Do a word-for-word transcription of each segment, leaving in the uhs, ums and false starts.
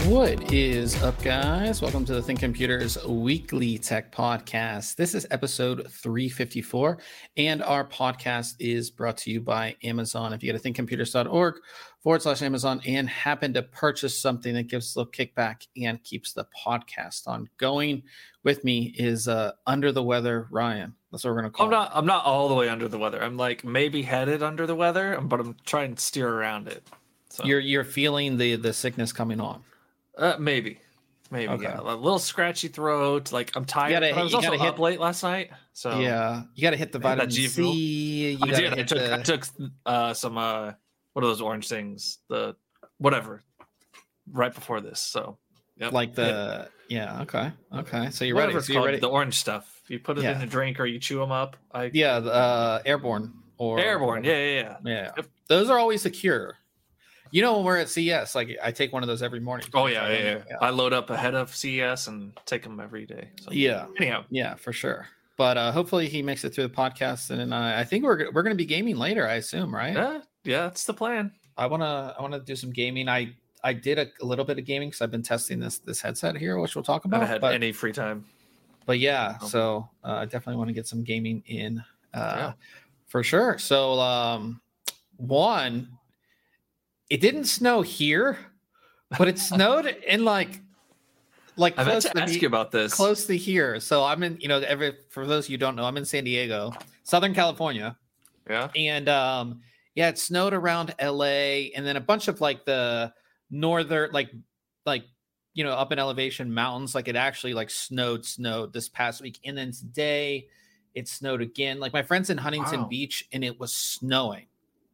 What is up, guys? Welcome to the Think Computers Weekly Tech Podcast. This is episode three fifty-four, and our podcast is brought to you by Amazon. If you go to thinkcomputers.org forward slash Amazon and happen to purchase something that gives a little kickback and keeps the podcast on going, with me is uh, Under the Weather Ryan. That's what we're going to call I'm not, I'm not all the way under the weather. I'm like maybe headed under the weather, but I'm trying to steer around it. So You're, you're feeling the, the sickness coming on. Uh, maybe, maybe Okay. yeah. A little scratchy throat. Like I'm tired. gotta- but I was you also gotta up hit- late last night, so Yeah, you got to hit the Yeah, that vitamin G fuel. C. You I gotta did. I hit took, the, I took uh, some uh, what are those orange things? The whatever. Right before this, so yep. like the yeah. Okay, okay. So you're Whatever ready. it's So you're called, ready. the orange stuff. You put it Yeah. in a drink or you chew them up. I Yeah, the, uh, airborne or airborne. Yeah, yeah, yeah. yeah. Yep. Those are always the cure. You know, when we're at C S, like I take one of those every morning. Oh yeah, yeah, yeah, yeah. I load up ahead of C E S and take them every day. So. Yeah, Anyhow, yeah, for sure. But uh, hopefully he makes it through the podcast, and uh, I think we're we're going to be gaming later. I assume, right? yeah, yeah, that's the plan. I wanna I wanna do some gaming. I I did a, a little bit of gaming because I've been testing this this headset here, which we'll talk I about. haven't had but, any free time. but yeah, Oh. so uh, I definitely want to get some gaming in uh, Yeah. for sure. So um, one, it didn't snow here, but it snowed in like like I meant close to ask me- you about this. close to here. So I'm in, you know, every for those of you who don't know, I'm in San Diego, Southern California. Yeah. And um, yeah, it snowed around L A, and then a bunch of like the northern, like, like you know, up in elevation mountains. Like it actually like snowed, snowed this past week, and then today it snowed again. Like my friend's in Huntington Wow. Beach, and it was snowing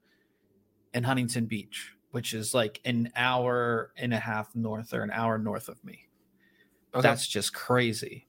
in Huntington Beach, which is like an hour and a half north or an hour north of me. Okay. That's just crazy.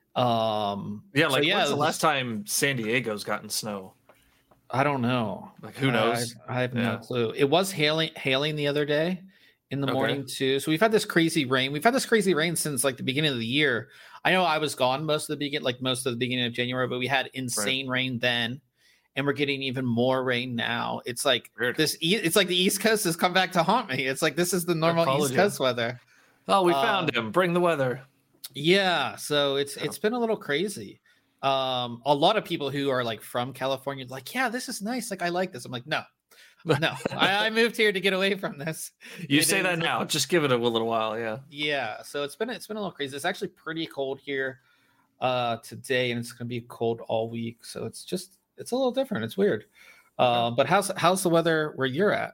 Um, yeah. so Like yeah, when's the it was- last time San Diego's gotten snow? I don't know. Like who knows? I, I have no Yeah. clue. It was hailing hailing the other day in the Okay. morning too. So we've had this crazy rain. We've had this crazy rain since like the beginning of the year. I know I was gone most of the beginning, like most of the beginning of January, but we had insane rain then, and we're getting even more rain now. It's like Weird. this. e- It's like the East Coast has come back to haunt me. It's like this is the normal followed East you. Coast weather. Oh, we uh, found him. Bring the weather. Yeah, so it's Yeah. it's been a little crazy. Um, a lot of people who are like from California, like, yeah, this is nice. Like, I like this. I'm like, no, no, I, I moved here to get away from this. You It say that is- now. Just give it a little while. Yeah. Yeah, so it's been it's been a little crazy. It's actually pretty cold here uh today, and it's gonna be cold all week. So it's just it's a little different. It's weird. Uh, but how's how's the weather where you're at?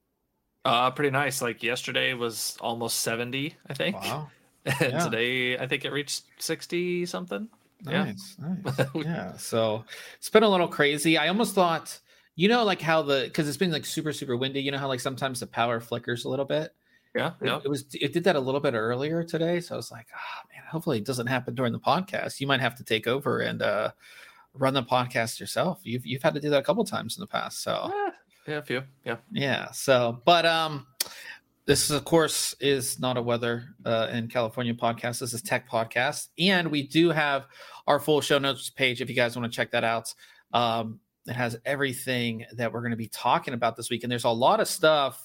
Uh, pretty nice. Like yesterday was almost seventy, I think. Wow, And Yeah. today I think it reached sixty something. Yeah. nice, nice. Yeah, so it's been a little crazy. I almost thought, you know, like how the because it's been like super super windy. You know how like sometimes the power flickers a little bit. Yeah. It- Yeah. It was it did that a little bit earlier today, so I was like, oh man, hopefully it doesn't happen during the podcast. You might have to take over and uh, run the podcast yourself. You've you've had to do that a couple times in the past, so Eh, yeah. A few. Yeah. yeah. So, but um, this of course is not a weather uh, in California podcast. This is tech podcast, and we do have our full show notes page if you guys want to check that out. Um, it has everything that we're going to be talking about this week, and there's a lot of stuff.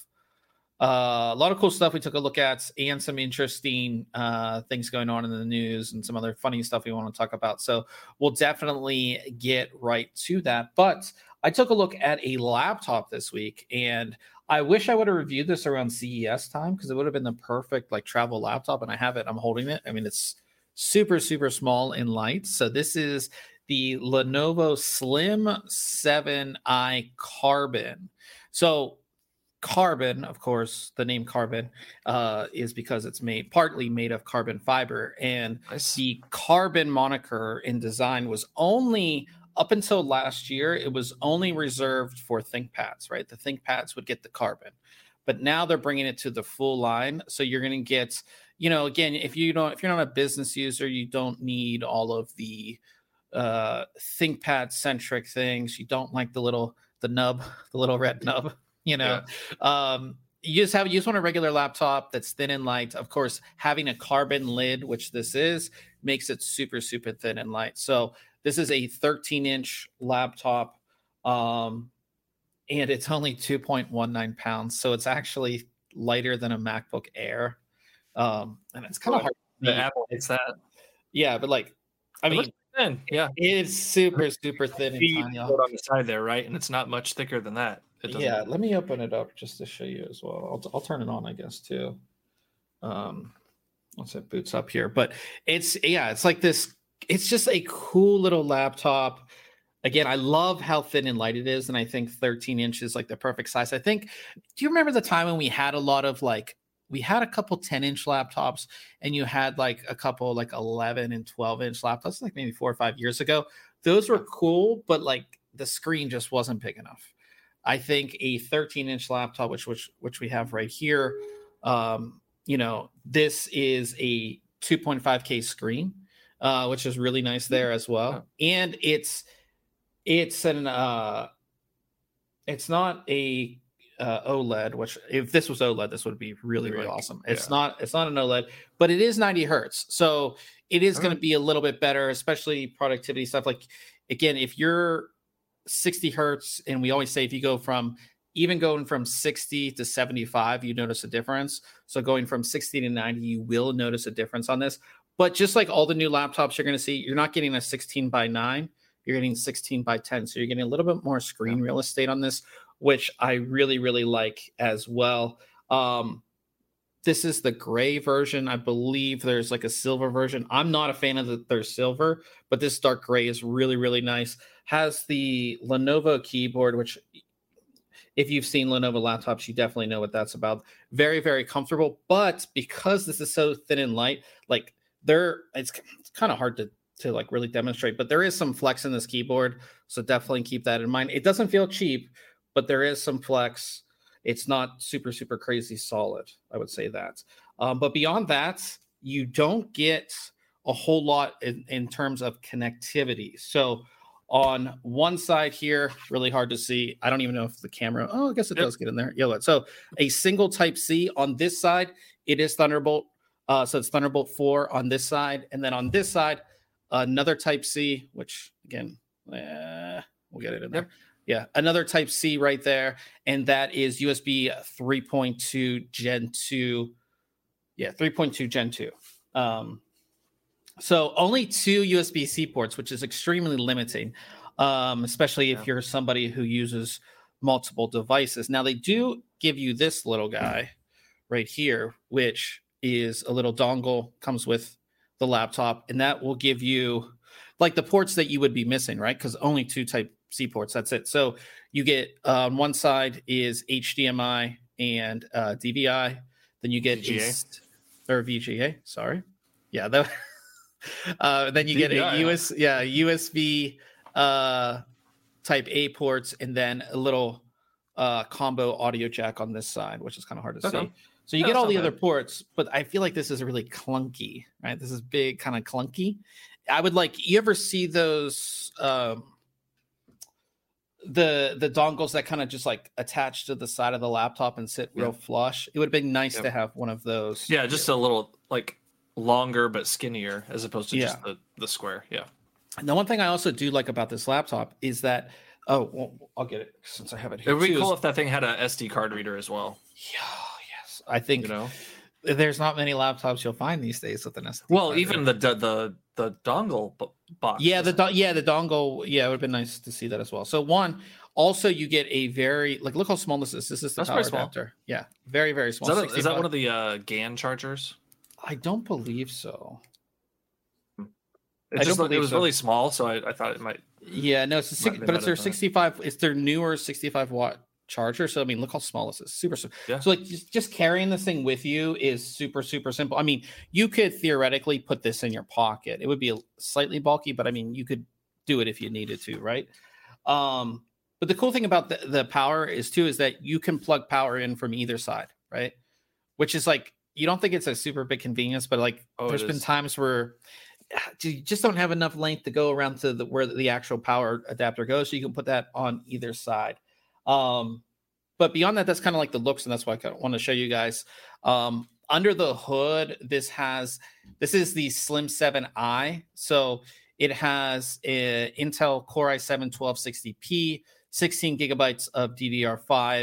Uh, a lot of cool stuff we took a look at, and some interesting uh, things going on in the news, and some other funny stuff we want to talk about. So we'll definitely get right to that. But I took a look at a laptop this week, and I wish I would have reviewed this around C E S time because it would have been the perfect like travel laptop. And I have it. I'm holding it. I mean, it's super super small and light. So this is the Lenovo Slim seven i Carbon. So Carbon, of course, the name Carbon uh, is because it's made partly made of carbon fiber, and Nice. the Carbon moniker in design was only up until last year. It was only reserved for ThinkPads, right? The ThinkPads would get the Carbon, but now they're bringing it to the full line. So you're going to get, you know, again, if you don't, if you're not a business user, you don't need all of the uh, ThinkPad centric things. You don't like the little the nub, the little red nub. You know, um, you just have you just want a regular laptop that's thin and light. Of course, having a Carbon lid, which this is, makes it super super thin and light. So this is a thirteen inch laptop, um, and it's only two point one nine pounds. So it's actually lighter than a MacBook Air, Um, and it's kind of hard. The Apple hates that. Yeah, but like, I It mean, looks thin. Yeah, it's super, super thin and feet tiny. on the side there, right? And it's not much thicker than that. It doesn't. Yeah, let me open it up just to show you as well. I'll, I'll turn it on, I guess, too. Um, once it boots up here, but it's yeah, it's like this. It's just a cool little laptop. Again, I love how thin and light it is, and I think thirteen inches is like the perfect size. I think. Do you remember the time when we had a lot of like we had a couple ten inch laptops, and you had like a couple like eleven and twelve inch laptops, like maybe four or five years ago? Those were cool, but like the screen just wasn't big enough. I think a thirteen inch laptop, which which which we have right here, um, you know, this is a two point five K screen, uh, which is really nice there as well, and it's it's an uh, it's not a uh, OLED, which if this was OLED, this would be really really like, awesome. It's yeah. not it's not an OLED, but it is ninety hertz, so it is going to be a little bit better, especially productivity stuff. Like again, if you're sixty hertz, and we always say if you go from even going from sixty to seventy-five, you notice a difference. So going from sixty to ninety, you will notice a difference on this. But just like all the new laptops you're going to see, you're not getting a sixteen by nine, you're getting sixteen by ten. So you're getting a little bit more screen real estate on this, which I really, really like as well. Um, this is the gray version. I believe there's like a silver version. I'm not a fan of the there's silver, but this dark gray is really, really nice. Has the Lenovo keyboard, which if you've seen Lenovo laptops, you definitely know what that's about. Very, very comfortable. But because this is so thin and light, like there, it's, it's kind of hard to, to like really demonstrate, but there is some flex in this keyboard. So definitely keep that in mind. It doesn't feel cheap, but there is some flex. It's not super, super crazy solid. I would say that. Um, but beyond that, you don't get a whole lot in, in terms of connectivity. So on one side here, really hard to see. I don't even know if the camera, oh, I guess it yep. does get in there. Yeah. So a single type C on this side, it is Thunderbolt. Uh, so it's Thunderbolt four on this side. And then on this side, another type C, which again, uh, we'll get it in there. Yep. Yeah, another type C right there. And that is U S B three point two Gen two. Yeah, three point two Gen two. Um, so only two U S B-C ports, which is extremely limiting, um, especially if yeah. you're somebody who uses multiple devices. Now, they do give you this little guy right here, which is a little dongle, comes with the laptop, and that will give you like the ports that you would be missing, right? Because only two type C ports, that's it. So you get uh, on one side is H D M I and uh, D V I. Then you get V G A. A, or V G A. Sorry, yeah. That, uh, then you D V I, get a U S, yeah, U S B uh, Type A ports, and then a little uh, combo audio jack on this side, which is kind of hard to okay. see. So you yeah, get all the bad. other ports, but I feel like this is really clunky, right? This is big, kind of clunky. I would like. You ever see those? Um, the the dongles that kind of just like attach to the side of the laptop and sit real yeah. flush. It would have been nice yep. to have one of those. Yeah, just a little like longer but skinnier as opposed to yeah. just the, the square. Yeah. And the one thing I also do like about this laptop is that oh well, I'll get it since I have it here. It would be too, cool is, if that thing had a S D card reader as well. Yeah, yes. I think you know there's not many laptops you'll find these days with an S D well, card even the, the the the dongle box. Yeah, the do- yeah the dongle. Yeah, it would have been nice to see that as well. So one, also you get a very like look how small this is. This is the That's power Small. adapter. Yeah, very very small. Is that, a, is that one of the uh, GAN chargers? I don't believe so. It I just don't it was so. really small, so I, I thought it might. Yeah, no, it's a six, but it's their sixty-five. It's their newer sixty-five watt charger. So I mean, look how small this is. Super simple. Yeah. So like just, just carrying this thing with you is super super simple. I mean, you could theoretically put this in your pocket. It would be a, slightly bulky, but I mean, you could do it if you needed to, right? Um, but the cool thing about the, the power is too is that you can plug power in from either side, right? Which is like you don't think it's a super big convenience, but like oh, there's been times where you just don't have enough length to go around to the where the actual power adapter goes, so you can put that on either side. Um, but beyond that, that's kind of like the looks, and that's why I want to show you guys. Um, under the hood, this has this is the Slim seven i, so it has a Intel Core i seven twelve sixty P, sixteen gigabytes of D D R five,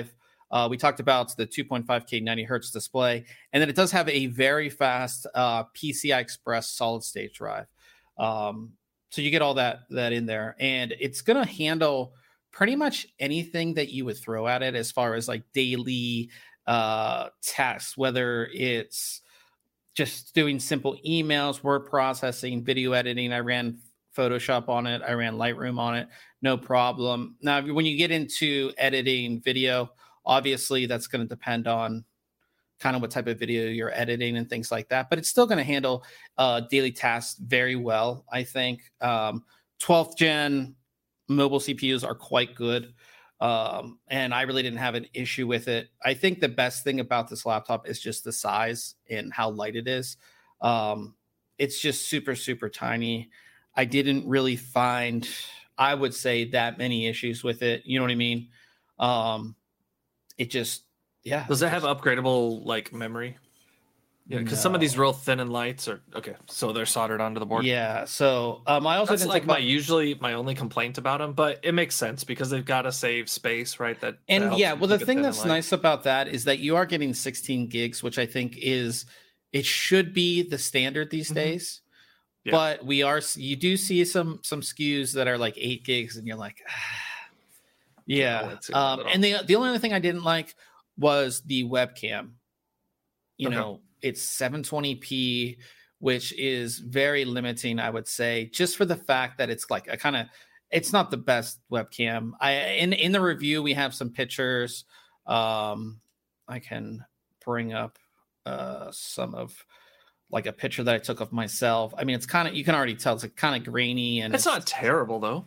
Uh, we talked about the two point five K ninety hertz display, and then it does have a very fast uh, P C I Express solid state drive. Um, so you get all that that in there, and it's going to handle pretty much anything that you would throw at it as far as like daily uh, tasks, whether it's just doing simple emails, word processing, video editing. I ran Photoshop on it. I ran Lightroom on it. No problem. Now, when you get into editing video, obviously that's going to depend on kind of what type of video you're editing and things like that, but it's still going to handle uh, daily tasks very well, I think. Um, twelfth gen mobile C P Us are quite good. Um, and I really didn't have an issue with it. I think the best thing about this laptop is just the size and how light it is. Um, it's just super, super tiny. I didn't really find, I would say, that many issues with it. You know what I mean? Um, it just, yeah. Does it just, have upgradable like memory? Yeah, because no. some of these real thin and lights are okay. So they're soldered onto the board. Yeah. So um, I also That's didn't like talk my about, usually my only complaint about them, but it makes sense because they've got to save space, right? That that and helps yeah. them Well, the keep it thing thin and that's light. nice about that is that you are getting sixteen gigs, which I think is it should be the standard these Mhm. days. Yeah. But we are you do see some some S K Us that are like eight gigs, and you're like, ah. yeah. wait too Um, little. and the the only other thing I didn't like was the webcam. You Okay. know, it's seven twenty p, which is very limiting, I would say, just for the fact that it's like a kind of it's not the best webcam. I in in the review we have some pictures. Um, I can bring up uh, some of like a picture that I took of myself. I mean, it's kind of you can already tell it's like kind of grainy and It's not terrible though.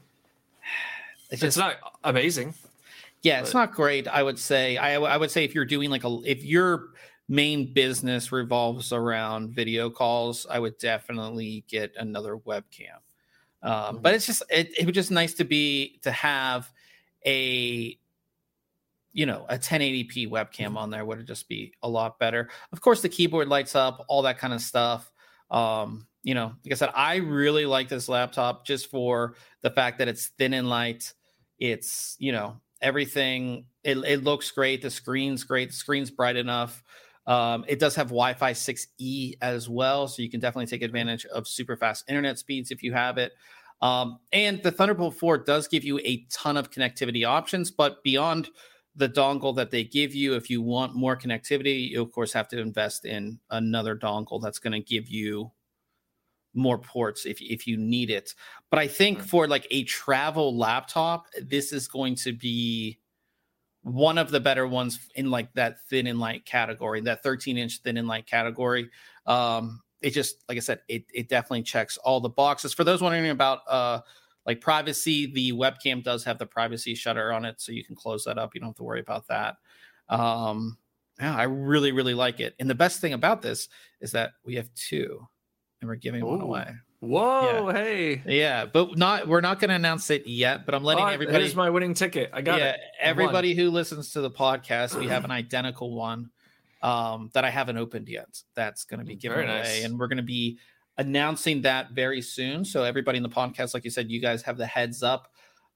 It's It's just not amazing. yeah, it's but- not great. I would say I I would say if you're doing like a if your main business revolves around video calls, I would definitely get another webcam. Um, Mhm. But it's just it, it was just nice to be to have a you know a ten eighty p webcam on there would just be a lot better. Of course, the keyboard lights up, all that kind of stuff. Um, you know, like I said, I really like this laptop just for the fact that it's thin and light. It's you know everything. It, it looks great. The screen's great. The screen's bright enough. Um, it does have Wi-Fi six E as well, so you can definitely take advantage of super fast internet speeds if you have it. Um, and the Thunderbolt four does give you a ton of connectivity options, but beyond the dongle that they give you, if you want more connectivity, you of course have to invest in another dongle that's going to give you more ports if if you need it. But I think Right. for like a travel laptop, this is going to be one of the better ones in like that thin and light category, that thirteen inch thin and light category. Um, it just, like I said, it, it definitely checks all the boxes. For those wondering about uh, like privacy, the webcam does have the privacy shutter on it, so you can close that up. You don't have to worry about that. Um, yeah, I really, really like it. And the best thing about this is that we have two, and we're giving one Ooh. away. Whoa, hey. Yeah, but not we're not going to announce it yet. But I'm letting Oh, everybody. Here's my winning ticket. I got yeah, it. I won. everybody who listens to the podcast, we have an identical one um, that I haven't opened yet. That's going to be given Very away, nice. and we're going to be announcing that very soon. So everybody in the podcast, like you said, you guys have the heads up,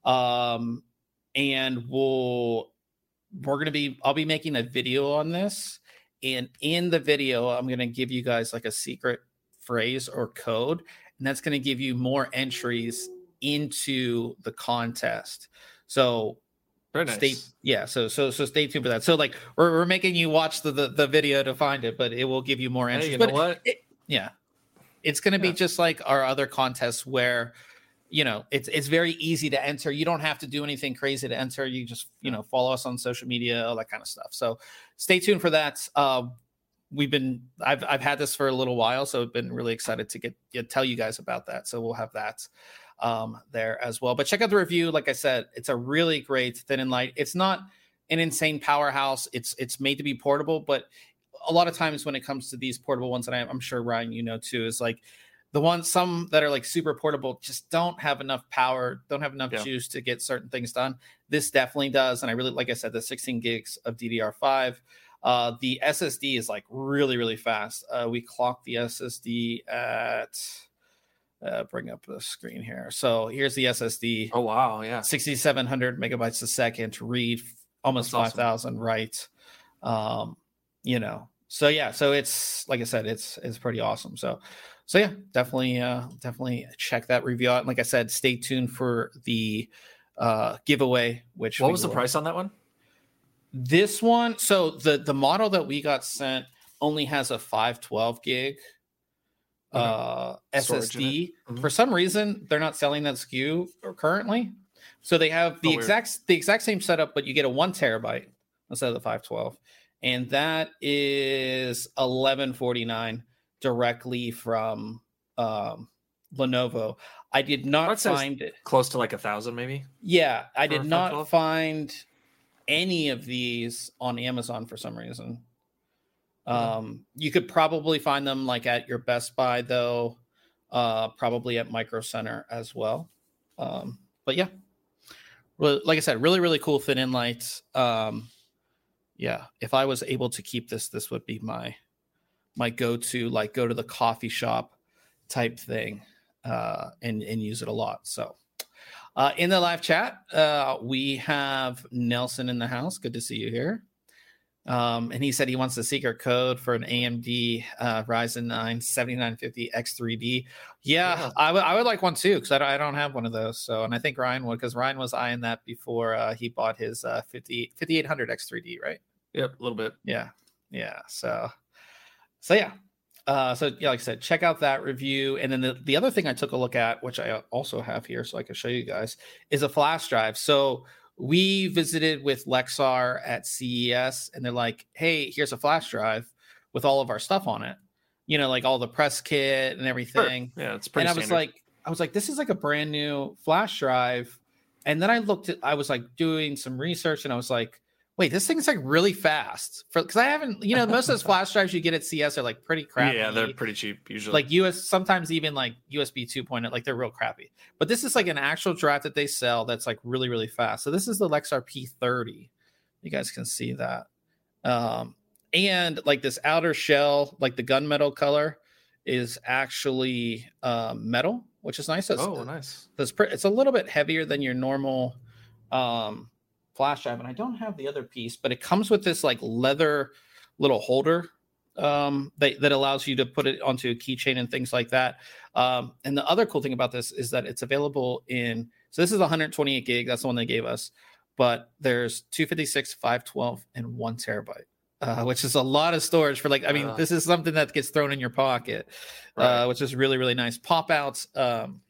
um, and we'll we're going to be. I'll be making a video on this, and in the video, I'm going to give you guys like a secret phrase or code, and that's going to give you more entries into the contest. So Very nice. stay yeah so so so stay tuned for that. So like we're, we're making you watch the, the the video to find it, but it will give you more Hey, entries. you But know what? it- yeah it's going to be Yeah. just like our other contests where you know it's it's very easy to enter. You don't have to do anything crazy to enter. You just you know follow us on social media, all that kind of stuff. So stay tuned for that. um we've been I've I've had this for a little while, so I've been really excited to get, get tell you guys about that. So we'll have that um there as well. But check out the review. Like I said, it's a really great thin and light. It's not an insane powerhouse. It's it's made to be portable, but a lot of times when it comes to these portable ones, and I, I'm sure Ryan, you know too, is like the ones some that are like super portable just don't have enough power, don't have enough Yeah. juice to get certain things done. This definitely does, and I really like I said the sixteen gigs of D D R five. Uh, the S S D is like really, really fast. Uh, we clocked the S S D at, uh, bring up the screen here. So here's the S S D, Oh wow, yeah. sixty-seven hundred megabytes a second read, almost That's awesome. five thousand writes. Um, you know, so yeah, so it's like I said, it's it's pretty awesome. So, so yeah, definitely, uh, definitely check that review out. And like I said, stay tuned for the uh, giveaway. Which What we was the will- price on that one? This one, so the the model that we got sent only has a five twelve gig Okay. uh Storage S S D. in it? Mhm. For some reason, they're not selling that S K U currently. So they have the Oh, weird. exact the exact same setup, but you get a one terabyte instead of the five twelve, and that is eleven forty-nine directly from um, Lenovo. I did not That says- find it. Close to like a thousand, maybe. Yeah, I for did a not five twelve? find any of these on Amazon for some reason. Um, you could probably find them like at your Best Buy though, uh, probably at Micro Center as well. Um, but yeah, well, like I said, really, really cool thin in lights. Um, yeah, if I was able to keep this, this would be my my go-to, like go to the coffee shop type thing, uh, and and use it a lot. So. Uh, in the live chat, uh, we have Nelson in the house. Good to see you here. Um, and he said he wants the secret code for an A M D uh, Ryzen nine seventy-nine fifty X three D. Yeah, Yeah. I would I would like one too because I don't, I don't have one of those. So, and I think Ryan would because Ryan was eyeing that before uh, he bought his uh, fifty, fifty-eight hundred X three D, right? Yep, a little bit. Yeah, yeah. So, so yeah. Uh, so yeah, like I said, check out that review. And then the, the other thing I took a look at, which I also have here, so I can show you guys, is a flash drive. So we visited with Lexar at C E S, and they're like, "Hey, here's a flash drive with all of our stuff on it. You know, like all the press kit and everything." Sure. Yeah, it's pretty. And I was standard. like, I was like, this is like a brand new flash drive. And then I looked at, I was like doing some research, and I was like, wait, this thing's like really fast for because I haven't, you know, most of those flash drives you get at C S are like pretty crappy. Yeah, they're pretty cheap usually. Like U S, sometimes even like U S B two point oh, like they're real crappy. But this is like an actual drive that they sell that's like really, really fast. So this is the Lexar P thirty. You guys can see that. Um, and like this outer shell, like the gunmetal color, is actually um, metal, which is nice. It's, oh, nice. it's, pre- it's a little bit heavier than your normal um, flash drive, and I don't have the other piece, but it comes with this like leather little holder um, that, that allows you to put it onto a keychain and things like that. Um, and the other cool thing about this is that it's available in, so this is one hundred twenty-eight gig. That's the one they gave us, but there's two fifty-six, five twelve, and one terabyte. Uh, which is a lot of storage for like, I mean, Uh, this is something that gets thrown in your pocket, Right. uh, which is really, really nice. Pop out um,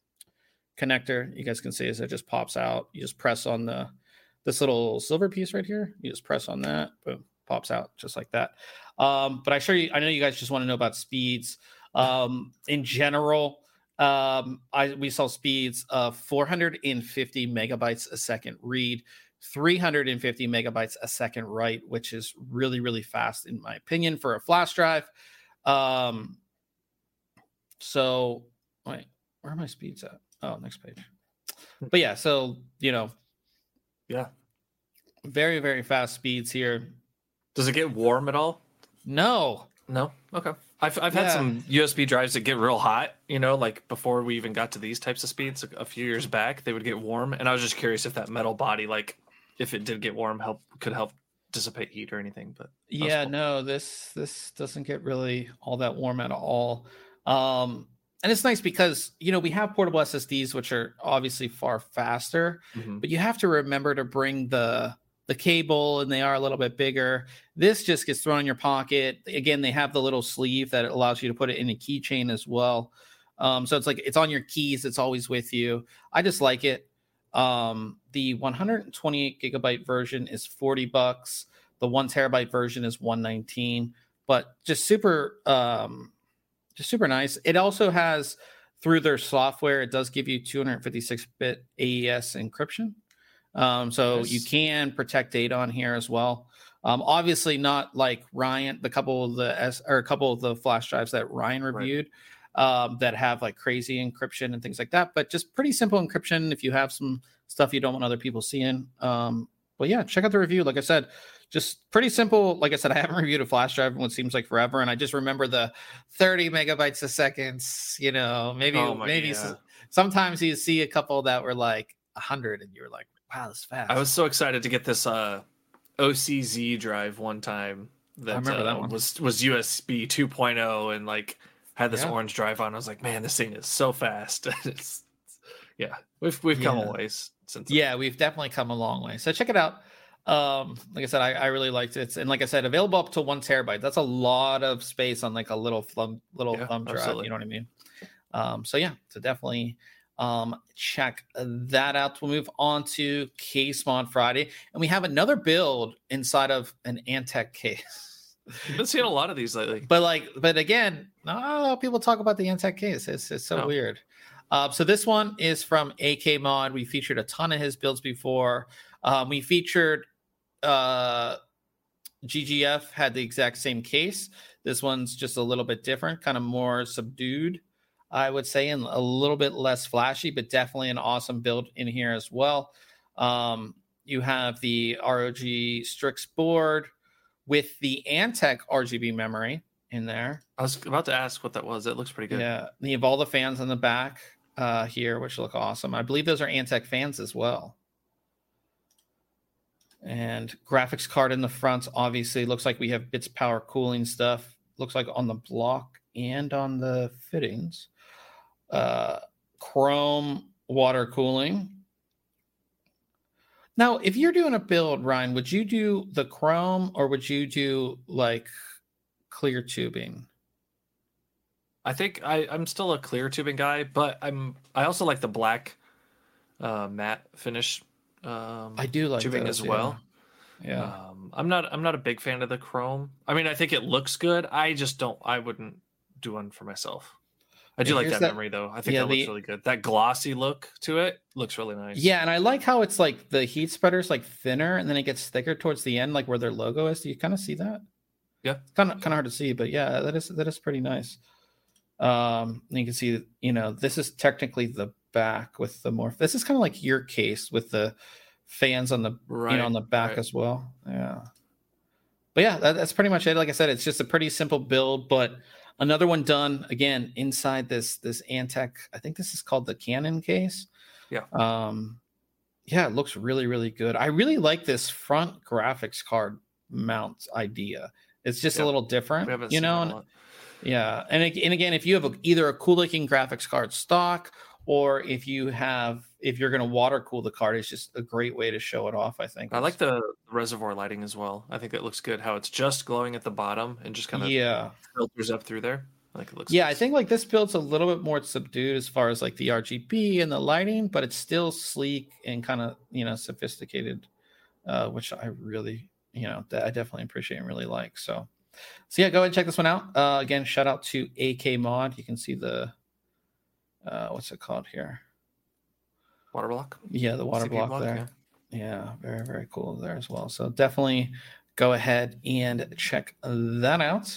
connector. You guys can see as it just pops out. You just press on the, this little silver piece right here. You just press on that, boom, pops out just like that. Um, but I sure you, I know you guys just want to know about speeds. Um, in general, um, I, we saw speeds of four hundred fifty megabytes a second read, three hundred fifty megabytes a second write, which is really, really fast in my opinion for a flash drive. Um, so wait, where are my speeds at? Oh, next page. But yeah, so, you know, Yeah. very, very fast speeds here. Does it get warm at all? No. No. Okay. I've I've had Yeah. some U S B drives that get real hot. You know, like before we even got to these types of speeds, a, a few years back, they would get warm, and I was just curious if that metal body, like, if it did get warm, help could help dissipate heat or anything. But that's Yeah, cool. no, this this doesn't get really all that warm at all. Um, and it's nice because, you know, we have portable S S Ds, which are obviously far faster, Mhm. but you have to remember to bring the the cable, and they are a little bit bigger. This just gets thrown in your pocket. Again, they have the little sleeve that allows you to put it in a keychain as well. Um, so it's like it's on your keys, it's always with you. I just like it. Um, the one hundred twenty-eight gigabyte version is forty bucks. The one terabyte version is one nineteen, but just super, um, just super nice. It also has, through their software, it does give you two fifty-six bit A E S encryption. Um, so Nice. you can protect data on here as well. Um, obviously not like Ryan, the couple of the S or a couple of the flash drives that Ryan reviewed, um, that have like crazy encryption and things like that, but just pretty simple encryption if you have some stuff you don't want other people seeing. Um, but yeah, check out the review. Like I said, just pretty simple. Like I said, I haven't reviewed a flash drive in what seems like forever, and I just remember the thirty megabytes a second. You know, maybe Oh my- maybe yeah. s- sometimes you see a couple that were like one hundred, and you were like, wow, that's fast. I was so excited to get this uh, O C Z drive one time. That, I remember uh, that one. was was U S B two point oh and like had this Yeah. orange drive on. I was like, man, this thing is so fast. it's, yeah, we've we've come Yeah. a ways since. Yeah, we've definitely come a long way. So check it out. Um, like I said, I, I really liked it. And like I said, available up to one terabyte. That's a lot of space on like a little thumb, little Yeah, thumb drive. absolutely. You know what I mean? Um, so yeah, so definitely um, check that out. We'll move on to Case Mod Friday, and we have another build inside of an Antec case. I've been seeing a lot of these lately. But like, but again, no people talk about the Antec case. It's it's so No. weird. Uh, so this one is from A K Mod. We featured a ton of his builds before. Um, we featured uh, G G F had the exact same case. This one's just a little bit different, kind of more subdued, I would say, and a little bit less flashy, but definitely an awesome build in here as well. Um, you have the R O G Strix board with the Antec R G B memory in there. I was about to ask what that was. It looks pretty good. Yeah, and you have all the fans on the back uh, here, which look awesome. I believe those are Antec fans as well. And graphics card in the front, obviously, looks like we have bits power cooling stuff. Looks like on the block and on the fittings. Uh, chrome water cooling. Now, if you're doing a build, Ryan, would you do the chrome or would you do like clear tubing? I think I, I'm still a clear tubing guy, but I'm I also like the black uh, matte finish. Um, I do like tubing those, as well. Yeah. yeah. Um, I'm not I'm not a big fan of the chrome. I mean, I think it looks good. I just don't. I wouldn't do one for myself. I do Yeah, like here's that, that- memory though. I think yeah, that looks the- really good. That glossy look to it looks really nice. Yeah, and I like how it's like the heat spreader's like thinner and then it gets thicker towards the end, like where their logo is. Do you kind of see that? Yeah. Kind of kind of hard to see, but yeah, that is that is pretty nice. Um, and you can see, you know, this is technically the back with the more. This is kind of like your case with the fans on the Right, you know on the back right. as well. Yeah. But yeah, that, that's pretty much it. Like I said, it's just a pretty simple build, but another one done again inside this this Antec. I think this is called the Canon case. Yeah. Um, yeah, it looks really really good. I really like this front graphics card mount idea. It's just Yeah. a little We different, haven't you seen know. that a And, lot. yeah, and ag- and again, if you have a, either a cool looking graphics card stock, or if you have if you're going to water cool the card, it's just a great way to show it off. I think. I like the reservoir lighting as well. I think it looks good. How it's just glowing at the bottom and just kind of yeah. filters up through there. I think it looks. Yeah, I nice. think like this build's a little bit more subdued as far as like the R G B and the lighting, but it's still sleek and kind of, you know, sophisticated, uh, which I really, you know, that I definitely appreciate and really like. So, so yeah, go ahead and check this one out. Uh, again, shout out to A K Mod. You can see the, uh, what's it called here? water block. Yeah, the water C P block, block, there. Yeah, very, very cool there as well. So definitely go ahead and check that out.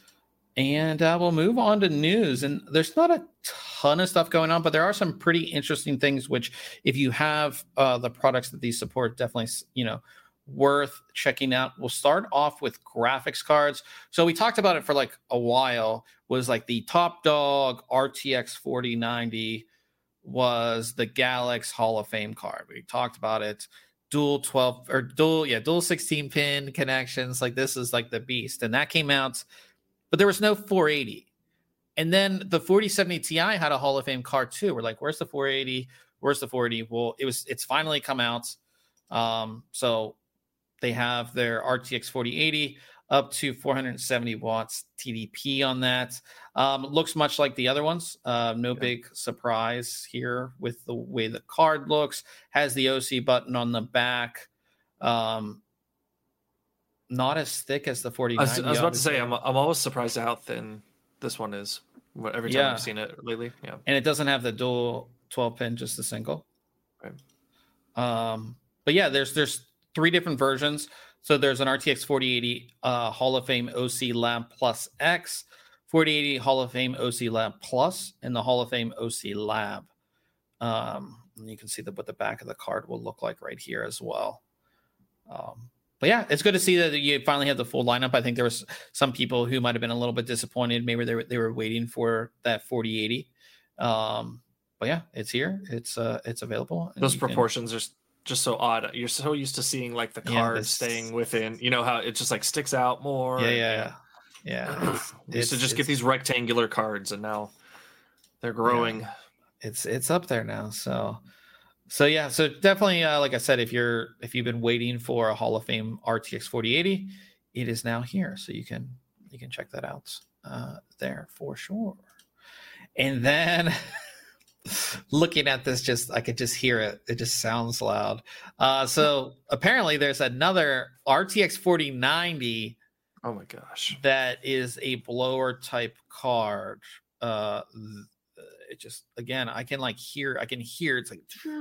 And uh, we'll move on to news. And there's not a ton of stuff going on, but there are some pretty interesting things, which if you have uh, the products that these support, definitely, you know, worth checking out. We'll start off with graphics cards. So we talked about it for like a while, was like the top dog R T X forty ninety was the Galax Hall of Fame card. We talked about it. Dual twelve or dual, yeah, dual sixteen pin connections. Like this is like the beast. And that came out, but there was no four eighty. And then the forty seventy Ti had a Hall of Fame card too. We're like, where's the four eighty? Where's the four eighty? Well, it was, it's finally come out. Um, so they have their R T X forty eighty up to four hundred seventy watts T D P on that. Um, looks much like the other ones. Uh, no Yeah. big surprise here with the way the card looks. Has the O C button on the back. Um, not as thick as the forty I was, ninety. I was about to say, obviously. I'm I'm always surprised at how thin this one is. What- Every time Yeah. I've seen it lately, yeah. And it doesn't have the dual twelve pin, just the single. Right. Um, but yeah, there's there's three different versions. So there's an R T X forty eighty uh, Hall of Fame O C Lab Plus X, forty eighty Hall of Fame O C Lab Plus, and the Hall of Fame O C Lab. Um, and you can see the, what the back of the card will look like right here as well. Um, but yeah, it's good to see that you finally have the full lineup. I think there was some people who might have been a little bit disappointed. Maybe they were, they were waiting for that forty eighty. Um, but yeah, it's here. It's uh, it's available. and Those you can- proportions are just so odd. You're so used to seeing like the Yeah, card this- staying within. You know how it just like sticks out more. Yeah, and, yeah, yeah. yeah. It's, we used to it's- just get it's- these rectangular cards, and now they're growing. it's it's up there now. So so yeah, so definitely uh, like I said, if you're if you've been waiting for a Hall of Fame R T X forty eighty, it is now here. So you can you can check that out uh, there for sure. And then looking at this, just I could just hear it. It just sounds loud. Uh, so apparently there's another R T X forty ninety. Oh my gosh. That is a blower type card. Uh, it just again, I can like hear. I can hear. It's like,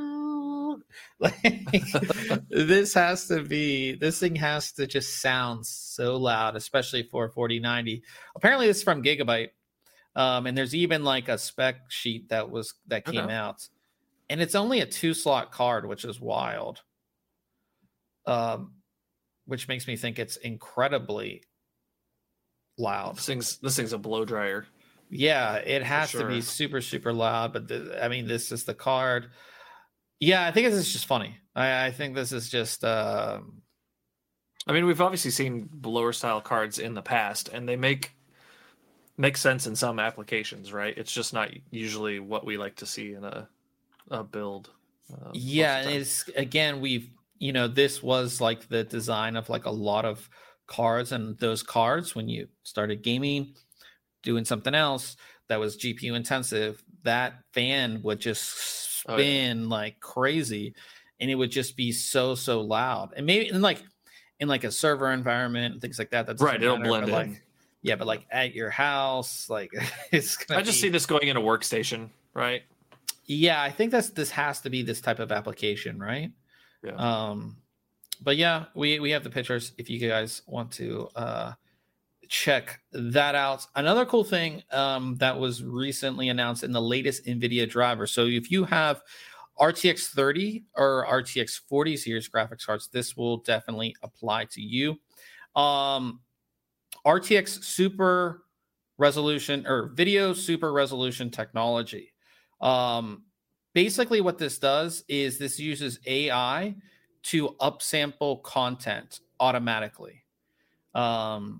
like this has to be. This thing has to just sound so loud, especially for forty ninety. Apparently, this is from Gigabyte. Um, and there's even like a spec sheet that was that came Okay. out, and it's only a two slot card, which is wild. Um, which makes me think it's incredibly loud. This thing's this thing's a blow dryer. Yeah, it has sure. to be super super loud. But the, I mean, this is the card. Yeah, I think this is just funny. I, I think this is just. Um, I mean, we've obviously seen blower style cards in the past, and they make make sense in some applications, right? It's just not usually what we like to see in a a build. Uh, yeah, most of the and time. it's again we've you know this was like the design of like a lot of cards, and those cards when you started gaming, doing something else that was G P U intensive, that fan would just Oh, yeah. spin like crazy, and it would just be so so loud. And maybe in like in like a server environment and things like that. That's Right, it'll blend in. Like, yeah, but like at your house, like it's gonna I just be, see this going in a workstation, right? yeah, I think that's this has to be this type of application, right? Yeah. Um, but yeah, we we have the pictures if you guys want to uh check that out. Another cool thing um that was recently announced in the latest NVIDIA driver. So if you have R T X thirty or R T X forty series graphics cards, this will definitely apply to you. Um, R T X super resolution or video super resolution technology. Um, basically, what this does is this uses A I to upsample content automatically. Um,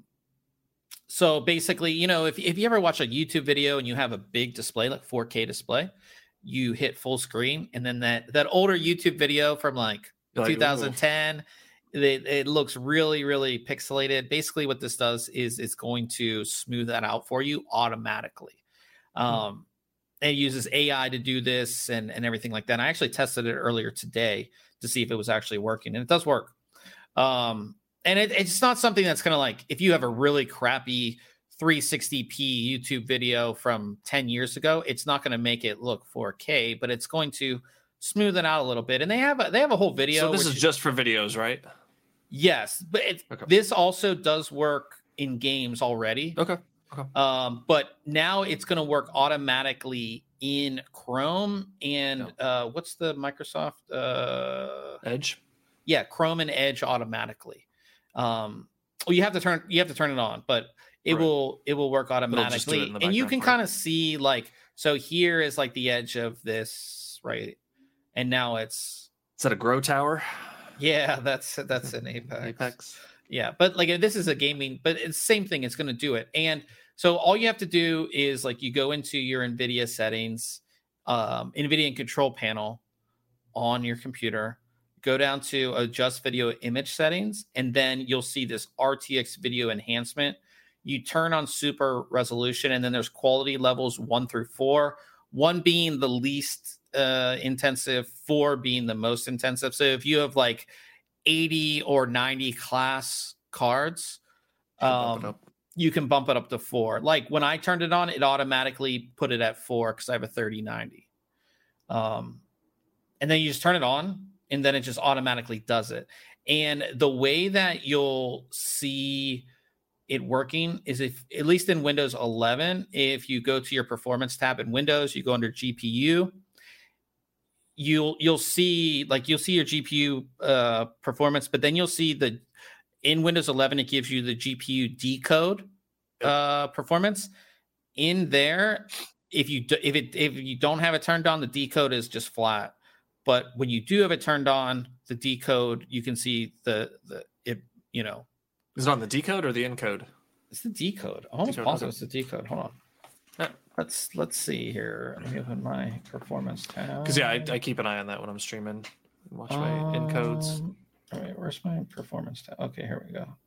so basically, you know, if, if you ever watch a YouTube video and you have a big display, like four K display, you hit full screen, and then that that older YouTube video from like, Like, two thousand ten, it, it looks really, really pixelated. Basically, what this does is it's going to smooth that out for you automatically. Um, and it uses A I to do this and, and everything like that. And I actually tested it earlier today to see if it was actually working, and it does work. Um, and it, it's not something that's going to like, if you have a really crappy three sixty p YouTube video from ten years ago, it's not going to make it look four K, but it's going to smooth it out a little bit. And they have a, they have a whole video. So this which is just for videos, right? Yes, but it, Okay. this also does work in games already. Okay. Um, but now it's going to work automatically in Chrome and uh, what's the Microsoft uh, Edge. Yeah, Chrome and Edge automatically. Um, well, you have to turn you have to turn it on, but it Right. will it will work just do it automatically, in the and you background can for you. kind of see like so here is like the edge of this, right? And now it's Is that a grow tower? yeah, that's that's an Apex. Apex. Yeah, but like this is a gaming, but it's the same thing. It's going to do it. And so all you have to do is like you go into your NVIDIA settings, um, NVIDIA control panel on your computer, go down to adjust video image settings, and then you'll see this R T X video enhancement. You turn on super resolution, and then there's quality levels one through four, one being the least uh, intensive, four being the most intensive. So if you have like eighty or ninety class cards, You can bump it um, up. you can bump it up to four. Like when I turned it on, it automatically put it at four because I have a thirty ninety. Um, and then you just turn it on, and then it just automatically does it. And the way that you'll see it working is if, at least in Windows eleven, if you go to your performance tab in Windows, you go under G P U, you'll you'll see like you'll see your G P U uh, performance, but then you'll see the in Windows eleven it gives you the G P U decode uh, performance. In there, if you do, if it if you don't have it turned on, the decode is just flat. but when you do have it turned on, the decode, you can see the the it. You know, is it on the decode or the encode? It's the decode. I'm almost Decode, positive okay. it's the decode. Hold on. Yeah. Let's let's see here. Let me open my performance tab. Because yeah, I, I keep an eye on that when I'm streaming. Watch my um, encodes. All right, where's my performance tab? Okay, here we go.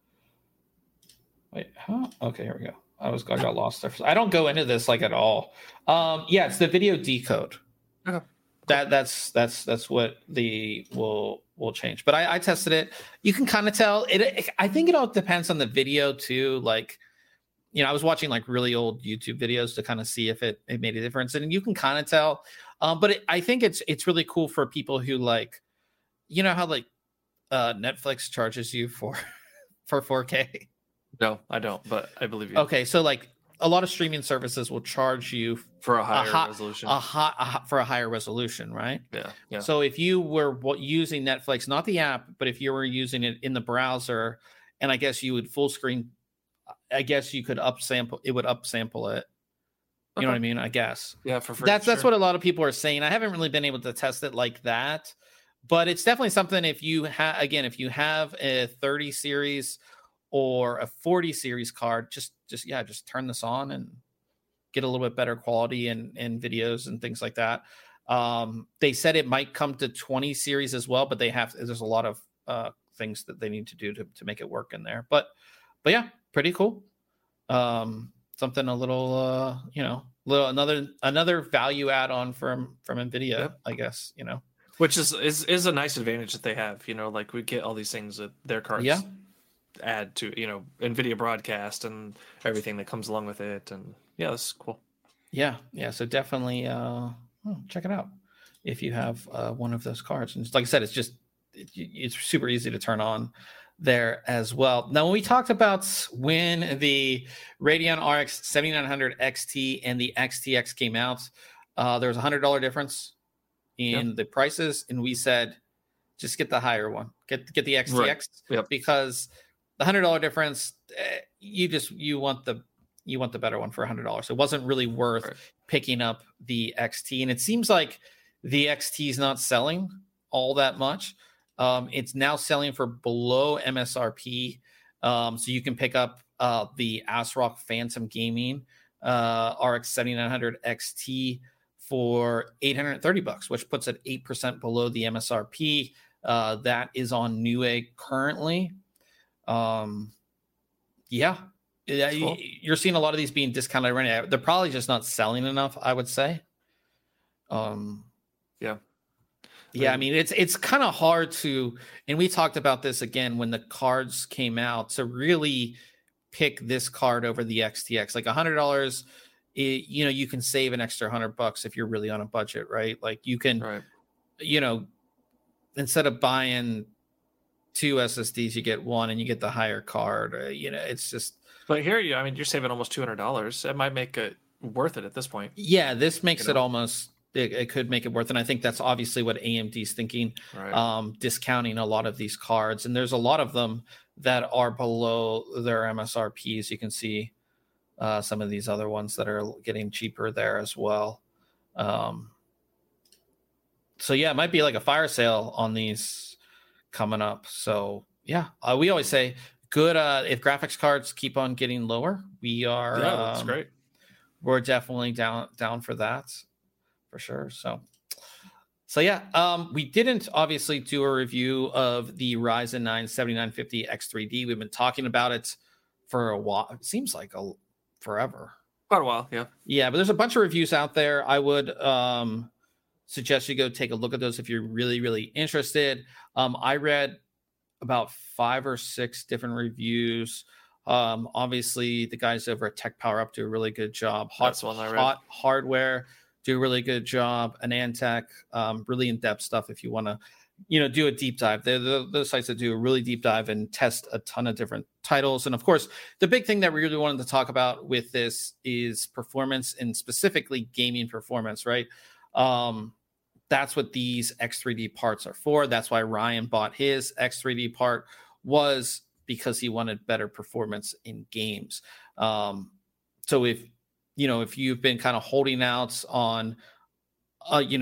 Wait, huh? Okay, here we go. I was I got lost there. I don't go into this like at all. Um, yeah, it's the video decode. Okay. That that's that's that's what the will will change. But I, I tested it. You can kind of tell it, it. I think it all depends on the video too. Like, you know, I was watching like really old YouTube videos to kind of see if it, it made a difference, and you can kind of tell. Um, but it, I think it's it's really cool for people who like, you know, how like uh, Netflix charges you for for four K. No, I don't, but I believe you. Okay, so like a lot of streaming services will charge you for a higher a high, resolution, a high, a high, for a higher resolution, right? Yeah, yeah. So if you were what, using Netflix, not the app, but if you were using it in the browser, and I guess you would full screen, I guess you could upsample. It would upsample it. You Okay. know what I mean? I guess. Yeah, for free. That's sure. that's what a lot of people are saying. I haven't really been able to test it like that, but it's definitely something. If you have, again, if you have a thirty series or a forty series card, just just yeah, just turn this on and get a little bit better quality and and videos and things like that. Um, they said it might come to twenty series as well, but they have there's a lot of uh, things that they need to do to to make it work in there. But but yeah, pretty cool. Um, something a little uh, you know, little another another value add on from from NVIDIA, Yep. I guess, you know. Which is, is is a nice advantage that they have. You know, like we get all these things that their cards Yeah. add to, you know, NVIDIA broadcast and everything that comes along with it. And yeah, that's cool. Yeah, yeah. So definitely uh, oh, check it out if you have uh, one of those cards. And like I said, it's just it, it's super easy to turn on there as well. Now, when we talked about when the Radeon R X seventy-nine hundred X T and the X T X came out, uh, there was a hundred dollar difference in Yep. the prices, and we said just get the higher one, get get the X T X Right. Yep. because the hundred dollar difference, eh, you just you want the you want the better one for a hundred dollars. It wasn't really worth Right. picking up the X T, and it seems like the X T is not selling all that much. Um, it's now selling for below M S R P, um, so you can pick up uh, the ASRock Phantom Gaming uh, R X seventy-nine hundred X T for eight hundred thirty bucks, which puts it eight percent below the M S R P. Uh, that is on Newegg currently. Um, yeah, yeah, Cool. you're seeing a lot of these being discounted right now. They're probably just not selling enough, I would say. Um, Yeah. yeah, I Um, mean it's it's kind of hard to, and we talked about this again when the cards came out, to really pick this card over the X T X. Like a hundred dollars, you know, you can save an extra hundred bucks if you're really on a budget, right? Like you can, Right. you know, instead of buying two S S Ds, you get one and you get the higher card. Uh, you know, it's just But here you, I mean, you're saving almost two hundred dollars. It might make it worth it at this point. yeah. This makes You it know? almost. It, it could make it worth, and I think that's obviously what A M D's thinking. Right. Um, discounting a lot of these cards, and there's a lot of them that are below their M S R Ps. You can see uh, some of these other ones that are getting cheaper there as well. Um, so yeah, it might be like a fire sale on these coming up. So yeah, uh, we always say good. Uh, if graphics cards keep on getting lower, we are. yeah, that's um, great. We're definitely down down for that, for sure. So, so yeah, um, we didn't obviously do a review of the Ryzen nine seventy-nine fifty X three D. We've been talking about it for a while. It seems like a forever. Quite a while. Yeah. Yeah, but there's a bunch of reviews out there. I would um, suggest you go take a look at those if you're really, really interested. Um, I read about five or six different reviews. Um, obviously, the guys over at Tech Power Up do a really good job. Hot, That's one I read. Hot Hardware do a really good job. Anantech, um, really in-depth stuff if you want to, you know, do a deep dive. They're the, those sites that do a really deep dive and test a ton of different titles. And of course, the big thing that we really wanted to talk about with this is performance, and specifically gaming performance, right? Um, that's what these X three D parts are for. That's why Ryan bought his X three D part, was because he wanted better performance in games. Um, so if, you know, if you've been kind of holding out on, uh, you know,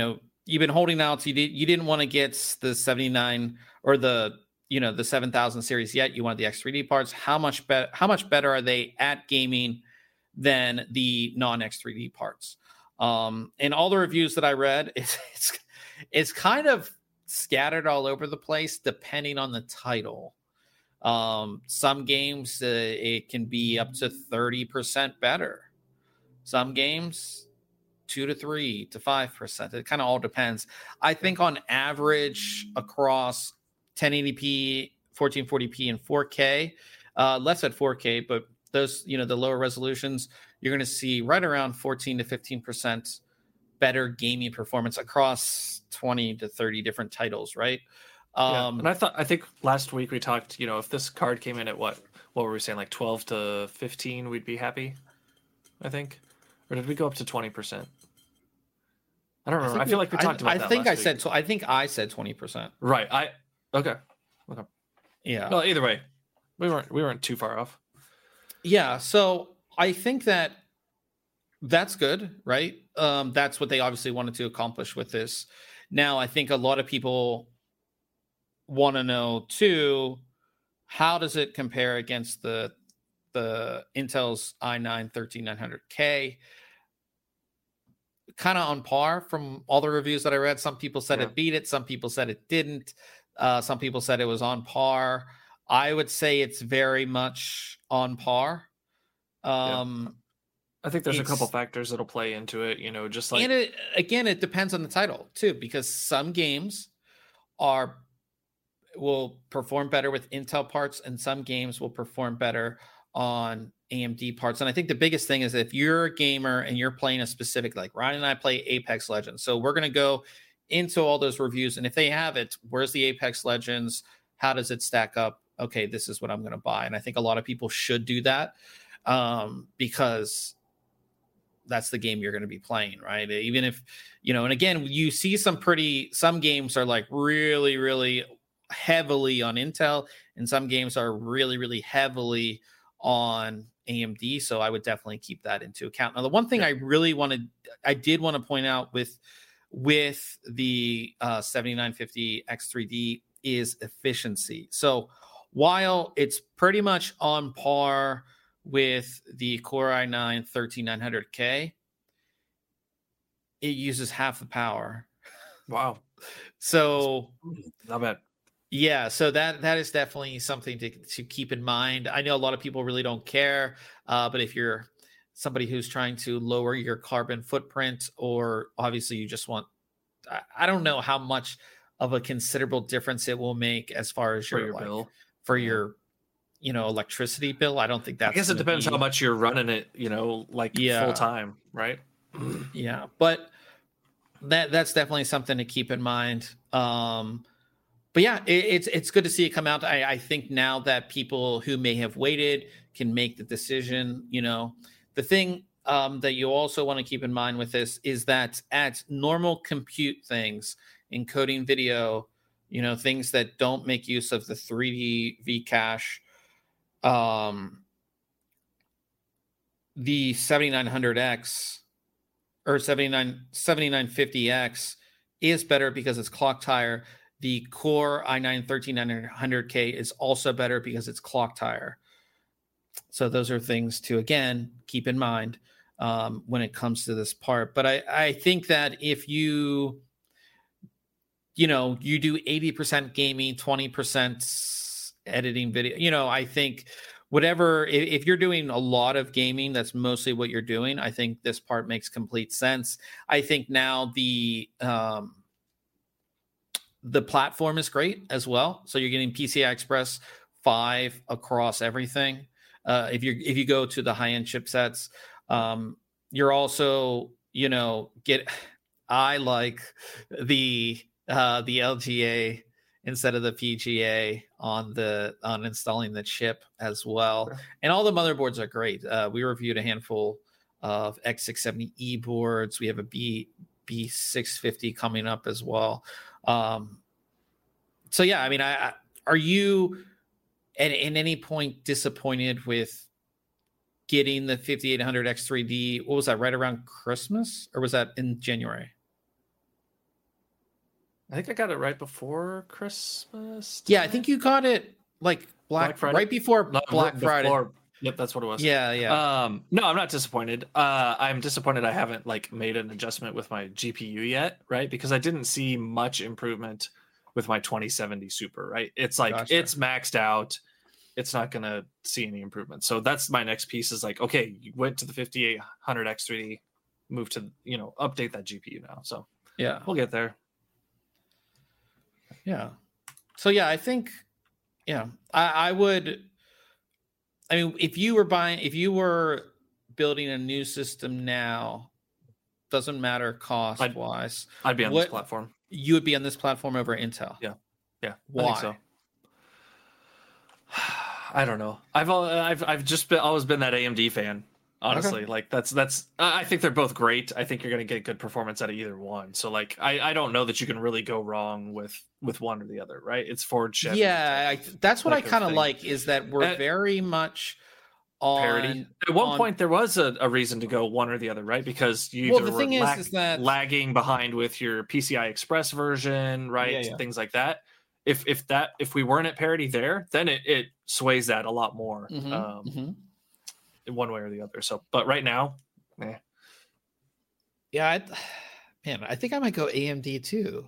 you've been holding out. So you did you didn't want to get the seventy-nine or the you know the seven thousand series yet. You wanted the X three D parts. How much better? How much better are they at gaming than the non X three D parts? Um, and all the reviews that I read, it's it's, it's kind of scattered all over the place depending on the title. Um, some games uh, it can be up to thirty percent better. Some games two to three to five percent. It kind of all depends. I think on average across ten eighty p, fourteen forty p, and four K, uh, less at four K, but those, you know, the lower resolutions, you're going to see right around fourteen to fifteen percent better gaming performance across twenty to thirty different titles, right? Yeah. Um, And I thought, I think last week we talked, you know, if this card came in at what, what were we saying, like twelve to fifteen, we'd be happy, I think. Or did we go up to twenty percent? I don't remember. I, I feel like we talked about I that. I think last I week. said so. I think I said twenty percent. Right. I okay. Okay. Yeah. No, either way, we weren't we weren't too far off. Yeah. So I think that that's good, right? Um, that's what they obviously wanted to accomplish with this. Now, I think a lot of people want to know too, how does it compare against the the Intel's i nine thirteen nine hundred K? Kind of on par from all the reviews that I read. Some people said Yeah. it beat it. Some people said it didn't. Uh, some people said it was on par. I would say it's very much on par. Um, I think there's a it's- couple factors that'll play into it, you know, just like and it, again, it depends on the title too, because some games are will perform better with Intel parts, and some games will perform better on A M D parts. And I think the biggest thing is if you're a gamer and you're playing a specific, like Ryan and I play Apex Legends, so we're going to go into all those reviews, and if they have it, where's the Apex Legends? How does it stack up? Okay, this is what I'm going to buy. And I think a lot of people should do that um, because that's the game you're going to be playing, right? Even if, you know, and again, you see some pretty, some games are like really, really heavily on Intel, and some games are really, really heavily on A M D. So I would definitely keep that into account. Now, the one thing Yeah. I really wanted, I did want to point out with, with the uh, seventy-nine fifty X three D is efficiency. So while it's pretty much on par with the Core i nine thirteen nine hundred K, it uses half the power. wow, So not bad. yeah, so that that is definitely something to, to keep in mind. I know a lot of people really don't care, uh, but if you're somebody who's trying to lower your carbon footprint, or obviously you just want, I, I don't know how much of a considerable difference it will make as far as For your, your like, bill. for Yeah. your, you know, electricity bill. I don't think that's. I guess it gonna depends be- how much you're running it, you know, like Yeah. full time, right? Yeah, but that that's definitely something to keep in mind. Um, but yeah, it, it's it's good to see it come out. I, I think now that people who may have waited can make the decision. You know, the thing um, that you also want to keep in mind with this is that at normal compute things, encoding video, you know, things that don't make use of the three D V cache, um, the seventy-nine hundred X or seventy-nine fifty X is better because it's clocked higher. The Core i nine thirteen nine hundred K is also better because it's clocked higher. So those are things to, again, keep in mind um, when it comes to this part. But I, I think that if you, you know, you do eighty percent gaming, twenty percent editing video, you know, I think whatever, if, if you're doing a lot of gaming, that's mostly what you're doing. I think this part makes complete sense. I think now the, um, the platform is great as well. So you're getting P C I Express five across everything. Uh, if you if you go to the high end chipsets, um, you're also, you know, get. I like the uh, the L G A instead of the P G A on the on installing the chip as well. Sure. And all the motherboards are great. Uh, we reviewed a handful of X six seventy E boards. We have a B B six fifty coming up as well. Um, so yeah, I mean, I, I are you at, at any point disappointed with getting the fifty-eight hundred X three D? What was that, right around Christmas, or was that in January? I think I got it right before Christmas. Yeah, I think you got it like Black, Black Friday? right before No, Black Friday. before- Yep, that's what it was. Yeah, yeah. Um, no, I'm not disappointed. Uh, I'm disappointed I haven't like made an adjustment with my G P U yet, right? Because I didn't see much improvement with my twenty seventy Super, right? It's like Gotcha. it's maxed out. It's not gonna see any improvement. So that's my next piece is like, okay, you went to the fifty-eight hundred X three D, move to, you know, update that G P U now. So Yeah. we'll get there. Yeah. So yeah, I think yeah, I, I would I mean, if you were buying if you were building a new system now, doesn't matter cost I'd- wise, I'd be on What- this platform. you would be on this platform over Intel. Yeah. Yeah. Why? I think so. I don't know. I've al- I've I've just been always been that A M D fan. Honestly, like that's that's. I I think they're both great. I think you're gonna get good performance out of either one. So like, I I don't know that you can really go wrong with with one or the other. Right? It's Ford, Chevy. Yeah, I, that's what type I of kind of thing. like is that we're Uh, very much on parity. At one on- point, there was a, a reason to go one or the other, right? Because you Well, either the were thing is, lag- is that lagging behind with your P C I Express version, right? Yeah, yeah. Things like that. If if that if we weren't at parity there, then it, it sways that a lot more, Mhm, um, mhm. in one way or the other. So, but right now, eh. Yeah, I, man, I think I might go A M D too.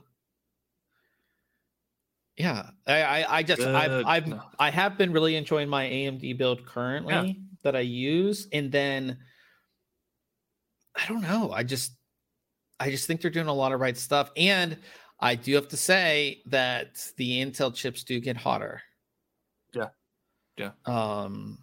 Yeah, I, I, I just, I've, Good. I've, No. I have been really enjoying my A M D build currently Yeah. that I use, and then I don't know, I just, I just think they're doing a lot of right stuff, and I do have to say that the Intel chips do get hotter. Yeah. Yeah. Um.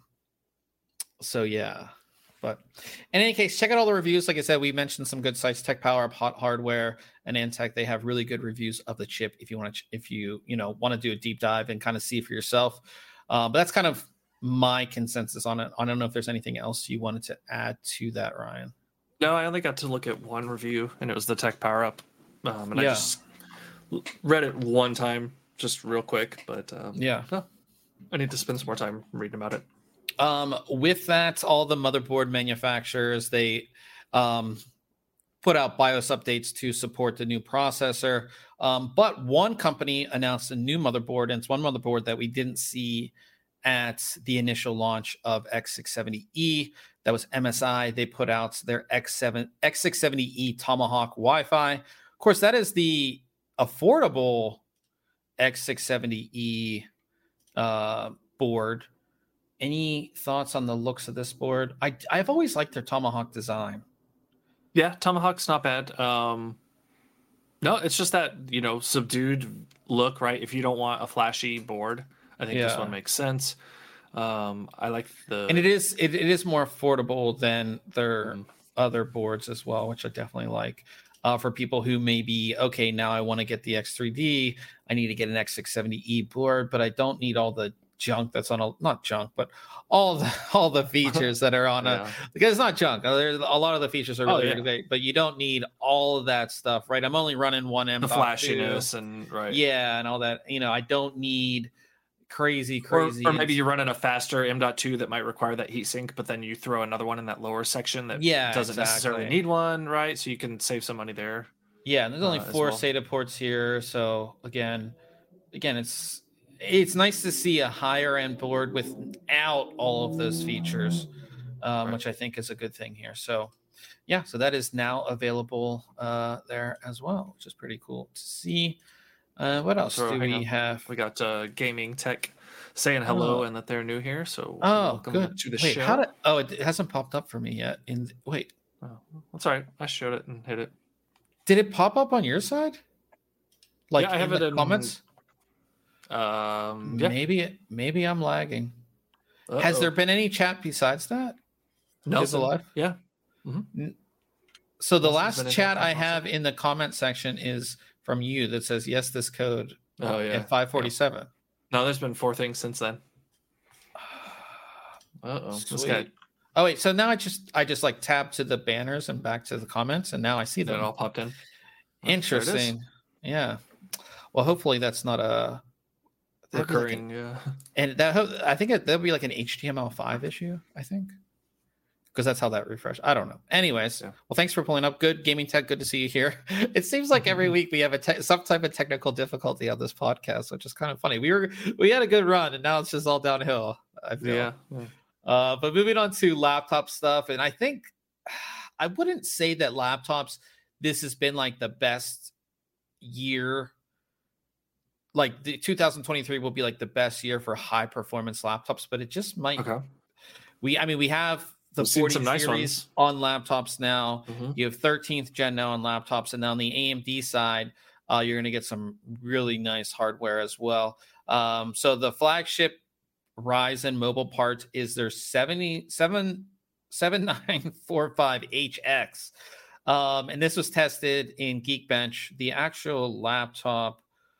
So yeah. But in any case, check out all the reviews. Like I said, we mentioned some good sites, Tech Power, Hot Hardware, and Antec. They have really good reviews of the chip. If you want to, if you you know want to do a deep dive and kind of see for yourself. Uh, but that's kind of my consensus on it. I don't know if there's anything else you wanted to add to that, Ryan. No, I only got to look at one review, and it was the Tech Power Up, um, and I Yeah. just l- read it one time, just real quick. But um, Yeah. no, I need to spend some more time reading about it. Um, with that, all the motherboard manufacturers, they um, put out BIOS updates to support the new processor. Um, but one company announced a new motherboard, and it's one motherboard that we didn't see at the initial launch of X six seventy E. That was M S I. They put out their X seven X six seventy E Tomahawk Wi-Fi. Of course, that is the affordable X six seventy E uh, board. Any thoughts on the looks of this board? I I've always liked their Tomahawk design. Yeah, Tomahawk's not bad. Um, no, it's just that, you know, subdued look, right? If you don't want a flashy board, I think this Yeah. one makes sense. Um, I like the And it is it, it is more affordable than their Mhm. other boards as well, which I definitely like. Uh, for people who may be, okay, now I want to get the X three D, I need to get an X six seventy E board, but I don't need all the junk that's on a, not junk, but all the all the features that are on a, Yeah. because it's not junk. Uh, There's a lot of the features are Oh, really, yeah. really great, but you don't need all of that stuff, right? I'm only running one M the dot two. flashiness and right. Yeah, and all that. You know, I don't need crazy, Or, crazy. or maybe you're running a faster M dot two that might require that heatsink, but then you throw another one in that lower section that Yeah, doesn't necessarily exactly. need one, right? So you can save some money there. Yeah, and there's only uh, as four well. SATA ports here. So again, again, it's it's nice to see a higher end board without all of those features, um, Right. which I think is a good thing here. So yeah, so that is now available uh, there as well, which is pretty cool to see. Uh, what else So, do hang we on. have? We got uh, Gaming Tech saying hello Oh. and that they're new here. So Oh, welcome good. to the Wait, show. how did? Oh, it, it hasn't popped up for me yet. In wait, Oh, that's all right. I showed it and hit it. did it pop up on your side? Like Yeah, I have in it the in- comments. Um, yeah. Maybe maybe I'm lagging. Has Uh-oh. there been any chat besides that? Nelson? alive? Yeah. So the Nelson's last been in chat chat I also. have in the comment section is from you that says yes, this code Oh yeah. at five forty-seven. No, there's been four things since then. Uh oh. This Sweet. guy Oh wait, so now I just I just like tabbed to the banners and back to the comments, and now I see that them. all popped in. Oh, there it is. Interesting. Yeah. Well, hopefully that's not a that'd be like Recurring. an- Yeah. and that ho- I think it, that'll be like an H T M L five issue. I think. because that's how that refresh. I don't know. Anyways, yeah. Well, thanks for pulling up. Good gaming tech. Good to see you here. It seems like every week we have a te- some type of technical difficulty on this podcast, which is kind of funny. We were we had a good run, and now it's just all downhill. I feel. Yeah. yeah. Uh, but moving on to laptop stuff, and I think I wouldn't say that laptops. This has been like the best year. Like the two thousand twenty-three will be like the best year for high performance laptops, but it just might. Okay. We, I mean, we have the forty some series nice on laptops now. Mm-hmm. You have thirteenth gen now on laptops, and then on the A M D side, uh, you're going to get some really nice hardware as well. Um, so the flagship Ryzen mobile part is their seventy-seven seventy-nine forty-five H X, um, and this was tested in Geekbench. The actual laptop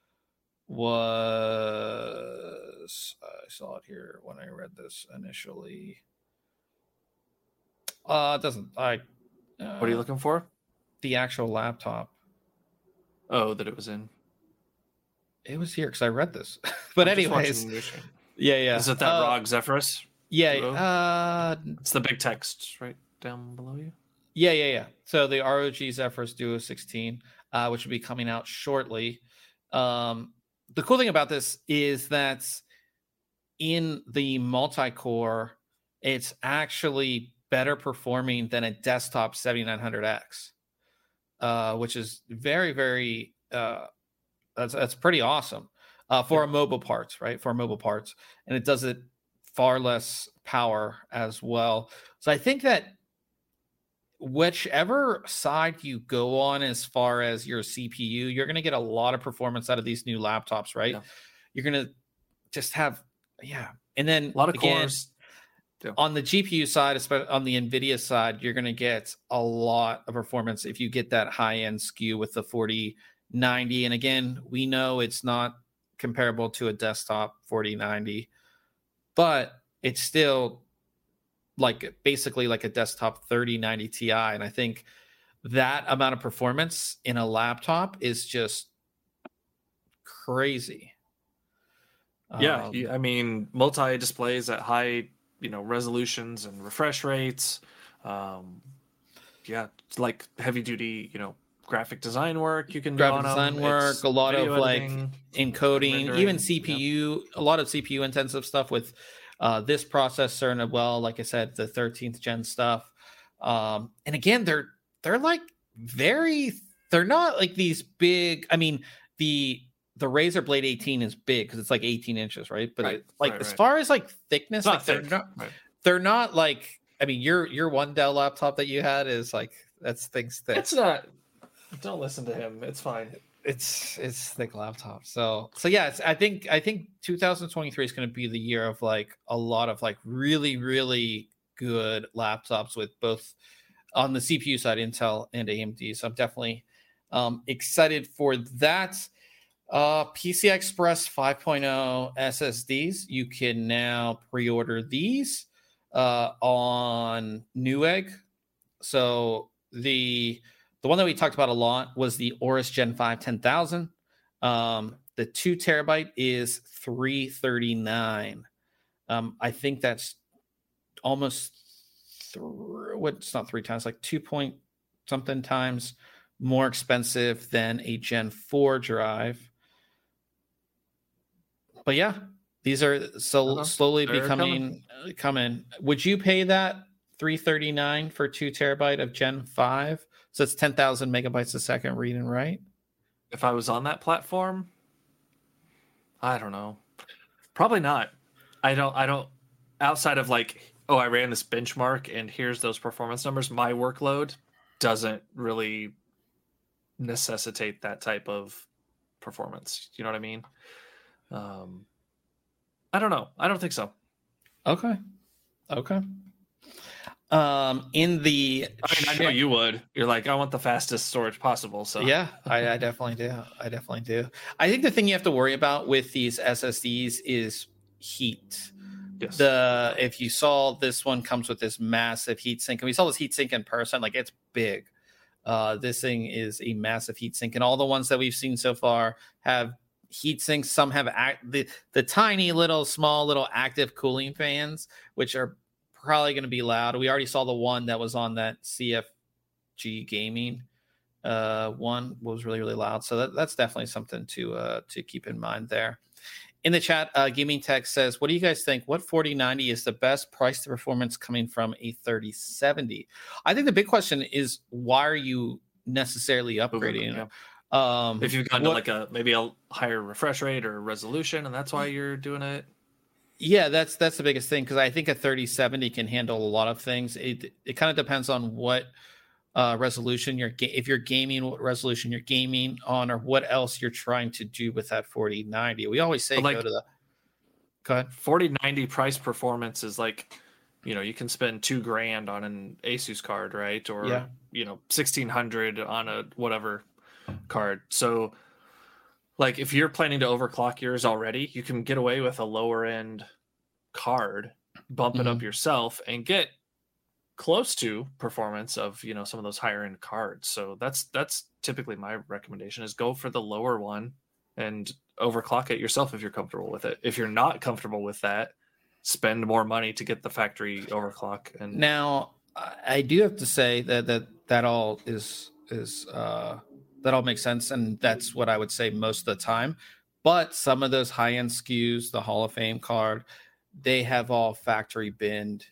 was, I saw it here when I read this initially. Uh, it doesn't, I, uh, what are you looking for? The actual laptop. Oh, that it was in. It was here because I read this. But I'm anyways, yeah, yeah. Is it that uh, R O G Zephyrus? Yeah. Duo? Uh, it's the big text right down below you. Yeah, yeah, yeah. So the R O G Zephyrus Duo sixteen, uh, which will be coming out shortly. Um, the cool thing about this is that in the multi-core, it's actually better performing than a desktop seventy-nine hundred X, uh, which is very, very, uh, that's, that's pretty awesome uh, for yeah. a mobile parts, right? For mobile parts. And it does it far less power as well. So I think that whichever side you go on as far as your C P U, you're going to get a lot of performance out of these new laptops, right? Yeah. You're going to just have, yeah. And then a lot of again, cores. Yeah. On the G P U side, especially on the NVIDIA side, you're going to get a lot of performance if you get that high-end S K U with the forty ninety. And again, we know it's not comparable to a desktop forty ninety, but it's still like basically like a desktop thirty ninety Ti. And I think that amount of performance in a laptop is just crazy. Yeah. Um, I mean, multi displays at high, you know, resolutions and refresh rates. Um, yeah. It's like heavy duty, you know, graphic design work you can do graphic on design them. work, It's a lot of like editing, encoding, even C P U, yeah. a lot of C P U intensive stuff with uh, this processor, and well, like I said, the thirteenth gen stuff. Um, and again, they're they're like very, they're not like these big. I mean, the the Razer Blade eighteen is big because it's like eighteen inches, right? But right, it, like right, as right. far as like thickness, Not like thick. they're not Right. they're not like. I mean, your your one Dell laptop that you had is like that's things thick. It's not. Don't listen to him. It's fine. It's it's thick laptop. So so yeah, it's, I think I think two thousand twenty-three is going to be the year of like a lot of like really really good laptops with both on the C P U side, Intel and A M D. So I'm definitely um, excited for that. Uh, P C I Express five point oh S S Ds. You can now pre-order these uh, on Newegg. So the The one that we talked about a lot was the Aorus Gen five ten thousand. Um, the two terabyte is three thirty-nine. Um, I think that's almost th- what's not three times, like two point something times more expensive than a Gen four drive. But yeah, these are so uh-huh. slowly They're becoming coming. coming. Would you pay that three thirty-nine for two terabyte of Gen five? So it's ten thousand megabytes a second read and write. If I was on that platform, I don't know. Probably not. I don't, I don't, outside of like, oh, I ran this benchmark and here's those performance numbers. My workload doesn't really necessitate that type of performance. You know what I mean? Um, I don't know. I don't think so. Okay. Okay. Um, in the, I mean, I know you would. You're like, I want the fastest storage possible. So yeah, I, I definitely do. I definitely do. I think the thing you have to worry about with these S S Ds is heat. Yes. The if you saw this one comes with this massive heat sink, and we saw this heat sink in person, like it's big. Uh, this thing is a massive heat sink, and all the ones that we've seen so far have heat sinks. Some have act, the the tiny little small little active cooling fans, which are probably going to be loud. We already saw the one that was on that C F G Gaming uh, one was really, really loud. So that, that's definitely something to uh, to keep in mind there. In the chat, uh, Gaming Tech says, what do you guys think? What forty ninety is the best price to performance coming from a thirty seventy? I think the big question is, why are you necessarily upgrading? Yeah. Um, if you've gone what, to like a maybe a higher refresh rate or resolution, and that's why you're doing it. Yeah, that's that's the biggest thing, because I think a thirty seventy can handle a lot of things. It it kind of depends on what uh, resolution you're ga- if you're gaming, what resolution you're gaming on, or what else you're trying to do with that forty ninety. We always say like, go to the go ahead. forty ninety price performance is like, you know, you can spend two grand on an Asus card, right? Or yeah. you know, sixteen hundred on a whatever card. So like if you're planning to overclock yours already, you can get away with a lower end card, bump Mm-hmm. it up yourself, and get close to performance of, you know, some of those higher end cards. So that's that's typically my recommendation, is go for the lower one and overclock it yourself if you're comfortable with it. If you're not comfortable with that, spend more money to get the factory overclock. And now I do have to say that that that all is is uh that all makes sense, and that's what I would say most of the time. But some of those high-end S K Us, the Hall of Fame card, they have all factory binned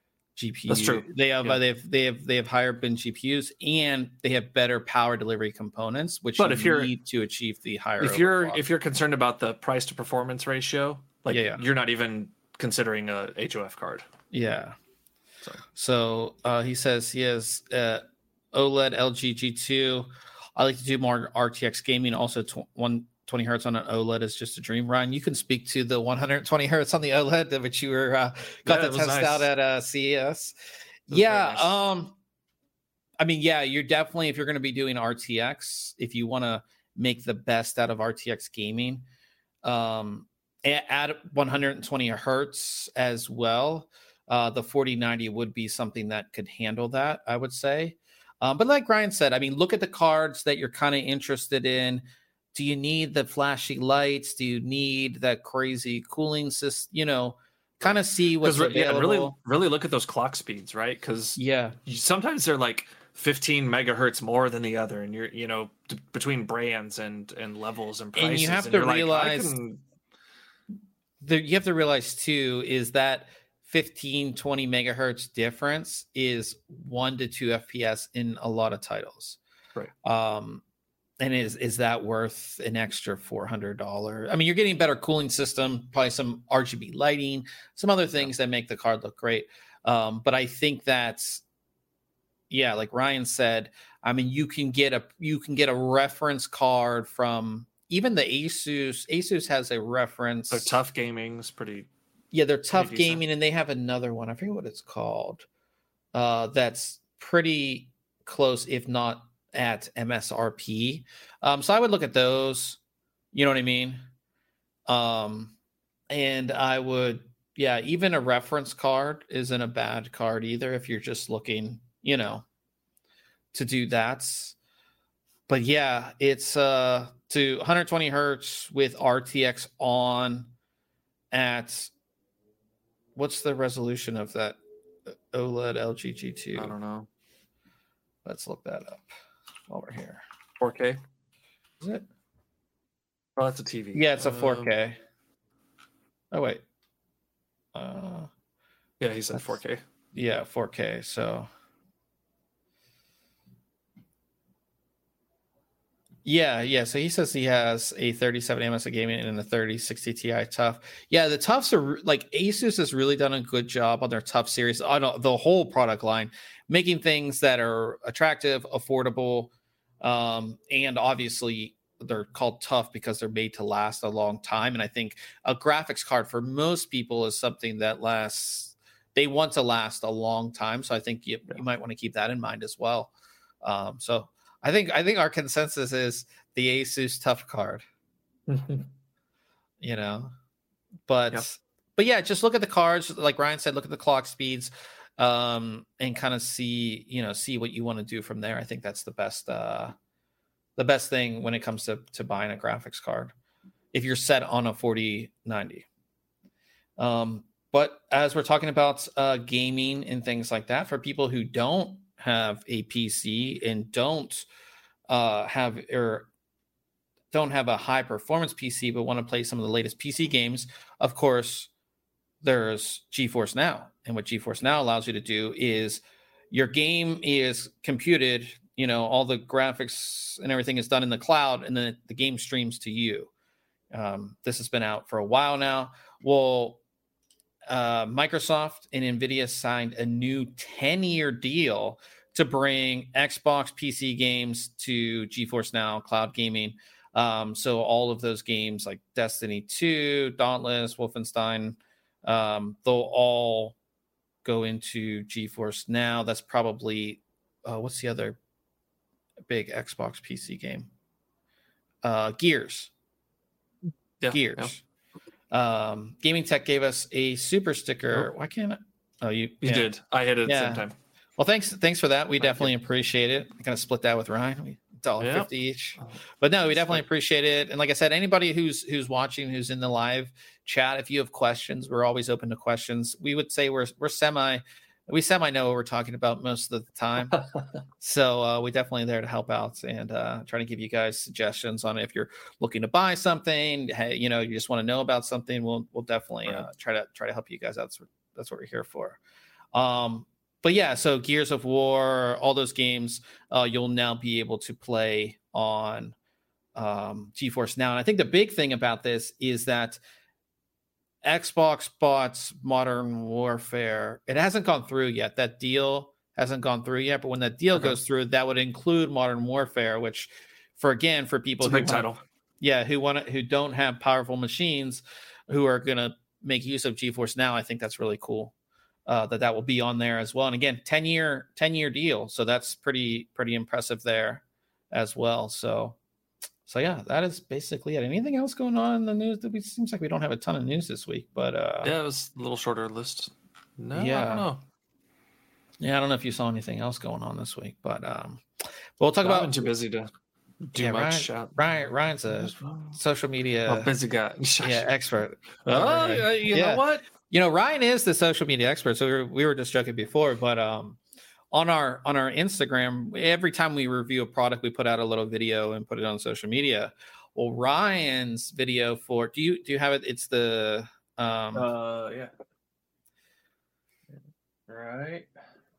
G P U. That's true. They have Yeah. uh, they have they have they have higher bin G P Us, and they have better power delivery components, which But you if you're- need to achieve the higher. if you're overclock. if you're concerned about the price to performance ratio, like Yeah, yeah. you're not even considering a H O F card. Yeah. So, So uh, he says he has uh, OLED L G G two. I like to do more R T X gaming. Also, tw- one hundred twenty hertz on an OLED is just a dream. Ryan, you can speak to the one hundred twenty hertz on the OLED, which you were uh, got Yeah, to it was test nice. out at uh, C E S. It was very Yeah. nice. Um. I mean, yeah, you're definitely, if you're going to be doing R T X, if you want to make the best out of R T X gaming, um, a- at one hundred twenty hertz as well. Uh, the forty ninety would be something that could handle that, I would say. Um, but like Ryan said, I mean, look at the cards that you're kind of interested in. Do you need the flashy lights? Do you need that crazy cooling system? You know, kind of see what's Because yeah, available. really, really look at those clock speeds, right? Because Yeah. sometimes they're like fifteen megahertz more than the other, and you're, you know, d- between brands and and levels and prices, And you have to you're like, I realize can- the, you have to realize too is that fifteen, twenty megahertz difference is one to two F P S in a lot of titles. Right. Um, and is is that worth an extra four hundred dollars? I mean, you're getting better cooling system, probably some R G B lighting, some other things that make the card look great. Um, but I think that's, yeah, like Ryan said, I mean, you can get a you can get a reference card from even the Asus. Asus has a reference. so tough gaming's pretty. Yeah, they're tough decent. gaming, and they have another one. I forget what it's called. Uh, that's pretty close, if not at M S R P. Um, so I would look at those. You know what I mean? Um, and I would, yeah, even a reference card isn't a bad card either if you're just looking, you know, to do that. But yeah, it's uh to one hundred twenty hertz with R T X on at. What's the resolution of that OLED L G G two? I don't know. Let's look that up while we're here. four K. Is it? Oh, that's a T V. Yeah, it's a four Um, K. Oh, wait. Uh, yeah, he said That's- four K. yeah, four K. So, yeah, yeah. So he says he has a thirty-seven M S of gaming and a thirty sixty Ti tough. Yeah, the toughs are like Asus has really done a good job on their tough series, on the whole product line, making things that are attractive, affordable, um, and obviously they're called tough because they're made to last a long time. And I think a graphics card for most people is something that lasts. They want to last a long time, so I think you, you might want to keep that in mind as well. Um, so. I think I think our consensus is the Asus tough card, you know, but Yep. but yeah, just look at the cards. Like Ryan said, look at the clock speeds, um, and kind of see you know see what you want to do from there. I think that's the best uh, the best thing when it comes to to buying a graphics card if you're set on a forty ninety. Um, but as we're talking about uh, gaming and things like that, for people who don't have a P C and don't uh, have or don't have a high performance P C, but want to play some of the latest P C games, of course, there's GeForce Now. And what GeForce Now allows you to do is your game is computed, you know, all the graphics and everything is done in the cloud, and then the game streams to you. Um, this has been out for a while now. Well, uh, Microsoft and NVIDIA signed a new ten-year deal to bring Xbox P C games to GeForce Now cloud gaming. Um, so all of those games like Destiny two, Dauntless, Wolfenstein, um, they'll all go into GeForce Now. That's probably uh, what's the other big Xbox P C game? Uh, Gears. Yeah, Gears. Yeah. Um, Gaming Tech gave us a super sticker. Oh. Why can't I? Oh, you you yeah. did. I hit it at yeah. the same time. Well, thanks, thanks for that. We Thank definitely you. appreciate it. I kind of split that with Ryan. We dollar Yeah. fifty each, but no, we definitely appreciate it. And like I said, anybody who's who's watching, who's in the live chat, if you have questions, we're always open to questions. We would say we're we're semi, we semi know what we're talking about most of the time. So uh, we're definitely there to help out and uh, try to give you guys suggestions on if you're looking to buy something. Hey, you know, you just want to know about something. We'll we'll definitely uh, try to try to help you guys out. That's what, that's what we're here for. Um, But yeah, so Gears of War, all those games, uh, you'll now be able to play on um, GeForce Now. And I think the big thing about this is that Xbox bought Modern Warfare. It hasn't gone through yet. That deal hasn't gone through yet. But when that deal okay. goes through, that would include Modern Warfare, which, for again, for people it's a who big want, title, yeah, who want to, who don't have powerful machines, who are going to make use of GeForce Now, I think that's really cool. Uh, that that will be on there as well. And again, ten year deal. So that's pretty, pretty impressive there as well. So, so yeah, that is basically it. Anything else going on in the news? It seems like we don't have a ton of news this week, but uh, yeah, it was a little shorter list. No, yeah. I don't know. Yeah. I don't know if you saw anything else going on this week, but um, we'll talk no, about. I'm too busy to do yeah, much. Ryan, Shout. Ryan, Ryan's a social media oh, busy guy. yeah, expert. Oh, yeah, you yeah. know what? You know, Ryan is the social media expert. So we were, we were just joking before, but um, on our on our Instagram, every time we review a product, we put out a little video and put it on social media. Well, Ryan's video for do you do you have it? It's the um, uh, yeah, right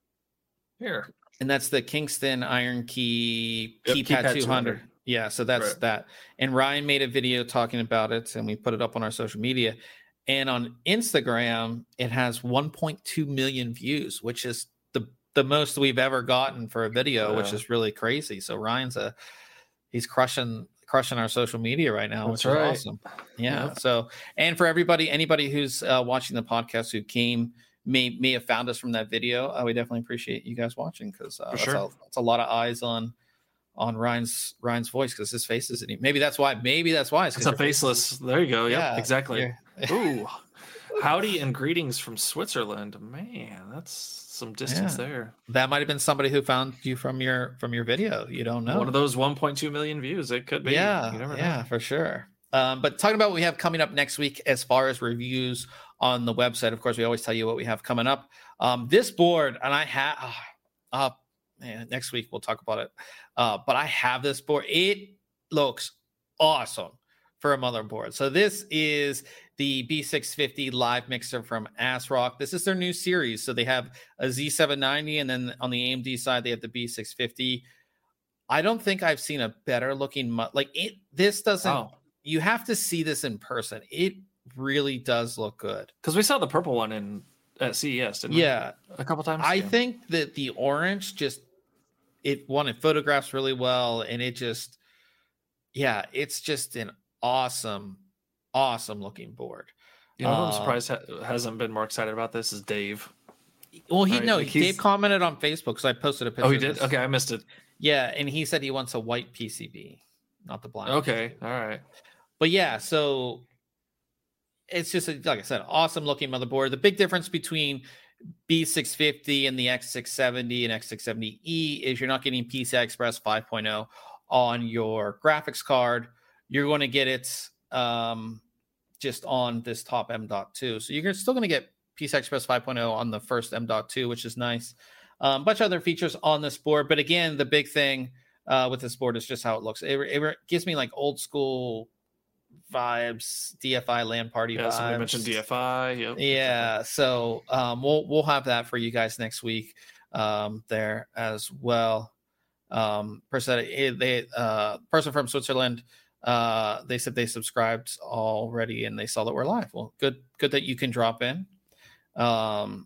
here, and that's the Kingston Iron Key yep, Keypad, Keypad two hundred. two hundred. Yeah, so that's right. that. And Ryan made a video talking about it, and we put it up on our social media. And on Instagram, it has one point two million views, which is the, the most we've ever gotten for a video, yeah. which is really crazy. So Ryan's a he's crushing crushing our social media right now, That's which right. is awesome. Yeah. yeah. So and for everybody, anybody who's uh, watching the podcast who came may may have found us from that video, uh, we definitely appreciate you guys watching because uh, that's, sure. a, that's a lot of eyes on. on Ryan's Ryan's voice because his face isn't. Maybe that's why. Maybe that's why. It's, it's a faceless. Face there you go. Yeah, yep, exactly. Ooh, howdy and greetings from Switzerland. Man, that's some distance yeah. there. That might have been somebody who found you from your from your video. You don't know. One of those one point two million views. It could be. Yeah, you never yeah, know. for sure. Um, but talking about what we have coming up next week as far as reviews on the website. Of course, we always tell you what we have coming up. Um, this board, and I have. Uh, uh, Man, next week we'll talk about it. Uh, but I have this board. It looks awesome for a motherboard. So this is the B six fifty live mixer from ASRock. This is their new series. So they have a Z seven ninety, and then on the A M D side, they have the B six fifty. I don't think I've seen a better looking mo- like it. This doesn't. Oh. You have to see this in person. It really does look good. Because we saw the purple one in at C E S, didn't we? Yeah, a couple times. I yeah. think that the orange just. It one, it photographs really well, and it just, yeah, it's just an awesome, awesome looking board. You know, uh, I'm surprised ha- hasn't been more excited about this is Dave. Well, he right? no, like Dave commented on Facebook because I posted a picture. Oh, he did? Okay, I missed it. Yeah, and he said he wants a white P C B, not the black. Okay, P C B. All right. But yeah, so it's just a, like I said, awesome looking motherboard. The big difference between B six fifty and the X six seventy and X six seventy E is you're not getting P C I Express five point oh on your graphics card. You're going to get it um, just on this top M dot two. So you're still going to get PCI Express five point oh on the first M dot two, which is nice. A um, bunch of other features on this board, but again, the big thing uh, with this board is just how it looks. It, it gives me like old school vibes, D F I LAN party yeah, vibes. Somebody mentioned D F I. Yep. Yeah, so um, we'll we'll have that for you guys next week um, there as well. Um, person they uh, person from Switzerland. Uh, they said they subscribed already and they saw that we're live. Well, good good that you can drop in. Um,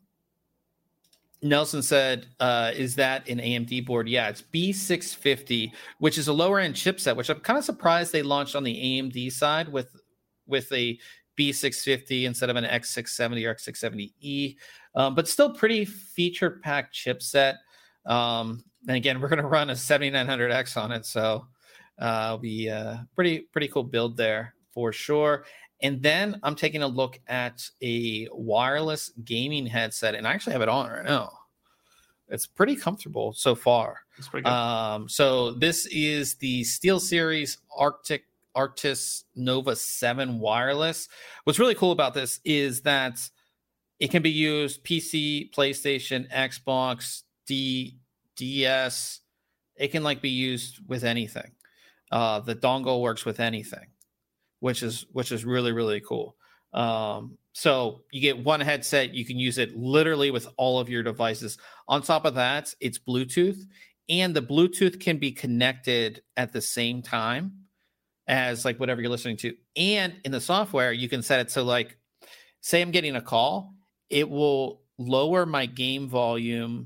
Nelson said, uh, is that an A M D board? Yeah, it's B six fifty, which is a lower end chipset, which I'm kind of surprised they launched on the A M D side with with a B six fifty instead of an X six seventy or X six seventy E, um, but still pretty feature packed chipset. Um, and again, we're going to run a seventy-nine hundred X on it, so uh, it'll be a pretty pretty cool build there for sure. And then I'm taking a look at a wireless gaming headset, and I actually have it on right now. It's pretty comfortable so far. It's pretty good. Um, so this is the SteelSeries Arctic Arctis Nova seven wireless. What's really cool about this is that it can be used P C, PlayStation, Xbox, D, DS. It can like be used with anything. Uh, the dongle works with anything, which is which is really, really cool. Um, so you get one headset, you can use it literally with all of your devices. On top of that, it's Bluetooth, and the Bluetooth can be connected at the same time as like whatever you're listening to. And in the software, you can set it so like, say I'm getting a call, it will lower my game volume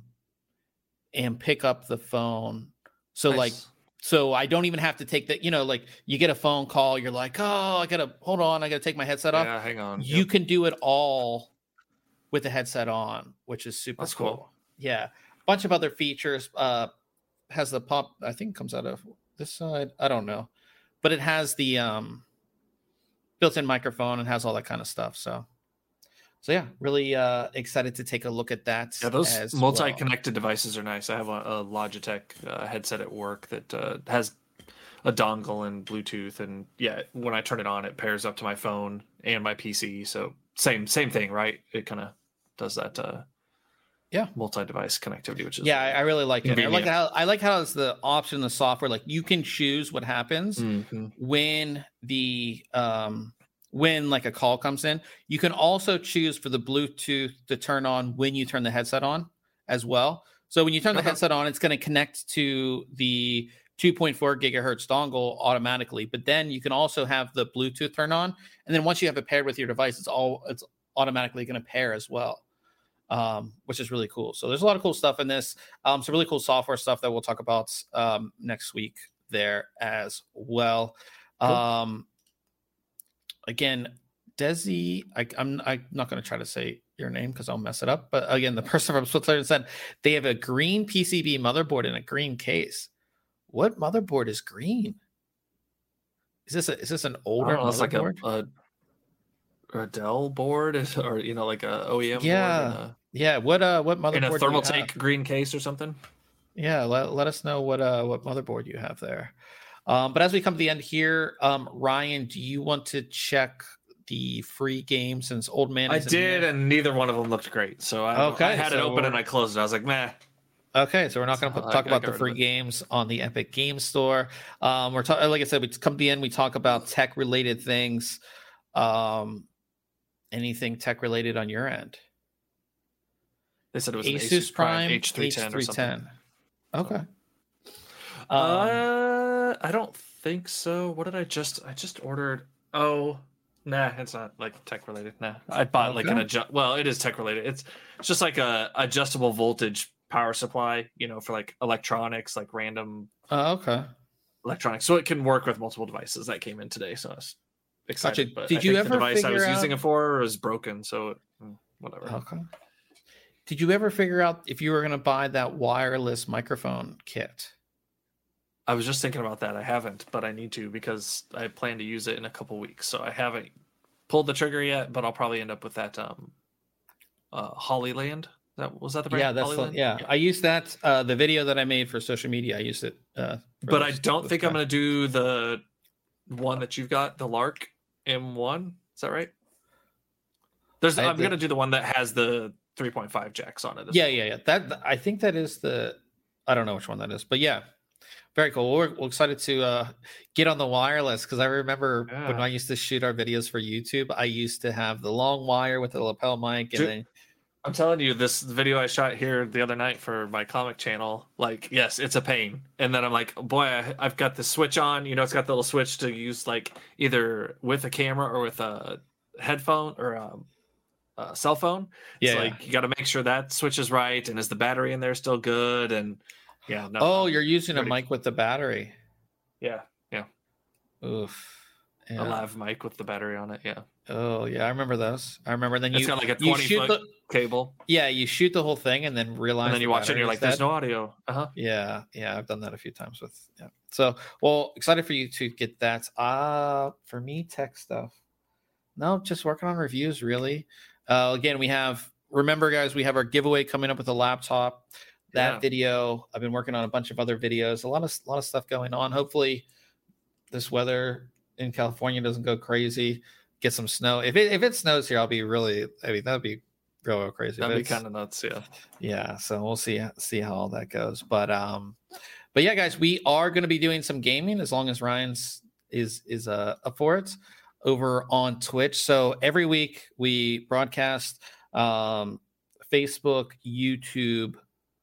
and pick up the phone. So nice. like, So I don't even have to take the, you know, like you get a phone call, you're like, oh, I gotta, hold on, I gotta take my headset off. Yeah, hang on. You yep. can do it all with the headset on, which is super That's cool. cool. Yeah. Bunch of other features. Uh, has the pop, I think comes out of this side. I don't know. But it has the um, built-in microphone and has all that kind of stuff. So, so yeah, really uh, excited to take a look at that. Yeah, those as multi-connected well. devices are nice. I have a, a Logitech uh, headset at work that uh, has a dongle and Bluetooth, and yeah, when I turn it on, it pairs up to my phone and my P C. So same same thing, right? It kind of does that. Uh, yeah, multi-device connectivity, which is yeah, I, I really like convenient. it. I like how I like how it's the option in the software. Like you can choose what happens mm-hmm. when the um when like a call comes in. You can also choose for the Bluetooth to turn on when you turn the headset on as well. So when you turn the uh-huh. headset on, it's going to connect to the two point four gigahertz dongle automatically. But then you can also have the Bluetooth turn on, and then once you have it paired with your device, it's all it's automatically going to pair as well. Um, which is really cool. So there's a lot of cool stuff in this. Um, some really cool software stuff that we'll talk about um, next week there as well. Cool. Um, again, Desi, I, I'm, I'm not going to try to say your name because I'll mess it up. But again, the person from Switzerland said they have a green P C B motherboard in a green case. What motherboard is green? Is this a, is this an older know, it's motherboard? Like a, a a Dell board, or you know, like a O E M yeah. board. A, yeah. What uh, what motherboard? In a Thermaltake green case or something. Yeah, let, let us know what uh what motherboard you have there. Um, but as we come to the end here, um, Ryan, do you want to check the free game since Old Man? I did, here? And neither one of them looked great. So I, okay, I had so it open and I closed it. I was like, meh. Okay, so we're not going to so talk I, about I the free games on the Epic Game Store. Um, we're talking, like I said, we come to the end. We talk about tech related things. Um, anything tech related on your end? They said it was Asus, an Asus Prime, Prime H three ten H three ten. or Okay. Um, uh, I don't think so. What did I just? I just ordered. Oh, nah, it's not like tech related. Nah, I bought okay. like an adjust. Well, it is tech related. It's it's just like a adjustable voltage power supply, you know, for like electronics, like random. Oh, okay. Electronics, so it can work with multiple devices. That came in today, so I was excited. Gotcha. But Did I you think ever the device I was out... using it for is broken, so whatever. Okay. Did you ever figure out if you were going to buy that wireless microphone kit? I was just thinking about that. I haven't, but I need to because I plan to use it in a couple weeks. So I haven't pulled the trigger yet, but I'll probably end up with that um, uh, Hollyland. That was that the brand? Yeah, that's the, yeah. yeah. I used that uh, the video that I made for social media. I used it, uh, but I don't think time. I'm going to do the one that you've got, the Lark M one. Is that right? There's. I I'm the, gonna do the one that has the three point five jacks on it. Yeah, well. yeah, yeah. That I think that is the. I don't know which one that is, but yeah, very cool. We're, we're excited to uh, get on the wireless because I remember yeah. when I used to shoot our videos for YouTube, I used to have the long wire with the lapel mic, and Dude, then. I'm telling you, this video I shot here the other night for my comic channel, like, yes, it's a pain. And then I'm like, boy, I, I've got the switch on. You know, it's got the little switch to use, like, either with a camera or with a headphone or a, a cell phone. Yeah. It's like, you got to make sure that switch is right. And is the battery in there still good? And yeah. No, oh, you're using a mic with the battery. Yeah. Yeah. Oof. Yeah. A lav mic with the battery on it. Yeah. Oh yeah, I remember those. I remember. Then it's you got like a twenty foot the, cable. Yeah, you shoot the whole thing and then realize. And then you the watch it and you're like, "There's no audio." Uh huh. Yeah, yeah, I've done that a few times with. Yeah. So, well, excited for you to get that. Uh for me, tech stuff. No, just working on reviews. Really. Uh, again, we have. Remember, guys, we have our giveaway coming up with a laptop. That yeah. video. I've been working on a bunch of other videos. A lot of a lot of stuff going on. Hopefully, this weather in California doesn't go crazy. Get some snow. If it if it snows here, I'll be really. I mean, that'd be real, real crazy. That'd be kind of nuts. Yeah. Yeah. So we'll see see how all that goes. But um, but yeah, guys, we are going to be doing some gaming as long as Ryan's is is uh, up for it over on Twitch. So every week we broadcast um, Facebook, YouTube,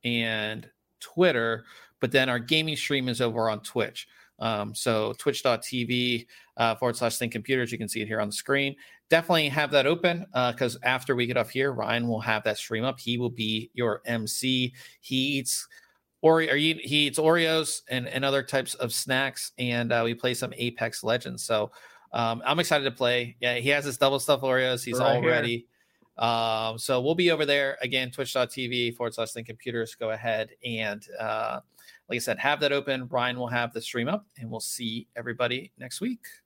and Twitter. But then our gaming stream is over on Twitch. Um, so twitch.tv uh, forward slash think computers. You can see it here on the screen. Definitely have that open because uh, after we get off here, Ryan will have that stream up. He will be your M C. He eats Oreo, or he, he eats Oreos and, and other types of snacks, and uh, we play some Apex Legends. So um, I'm excited to play. Yeah, he has his double stuffed Oreos. He's right all here. ready. Um, so we'll be over there again, twitch.tv forward slash think computers. Go ahead and uh, like I said, have that open. Ryan will have the stream up, and we'll see everybody next week.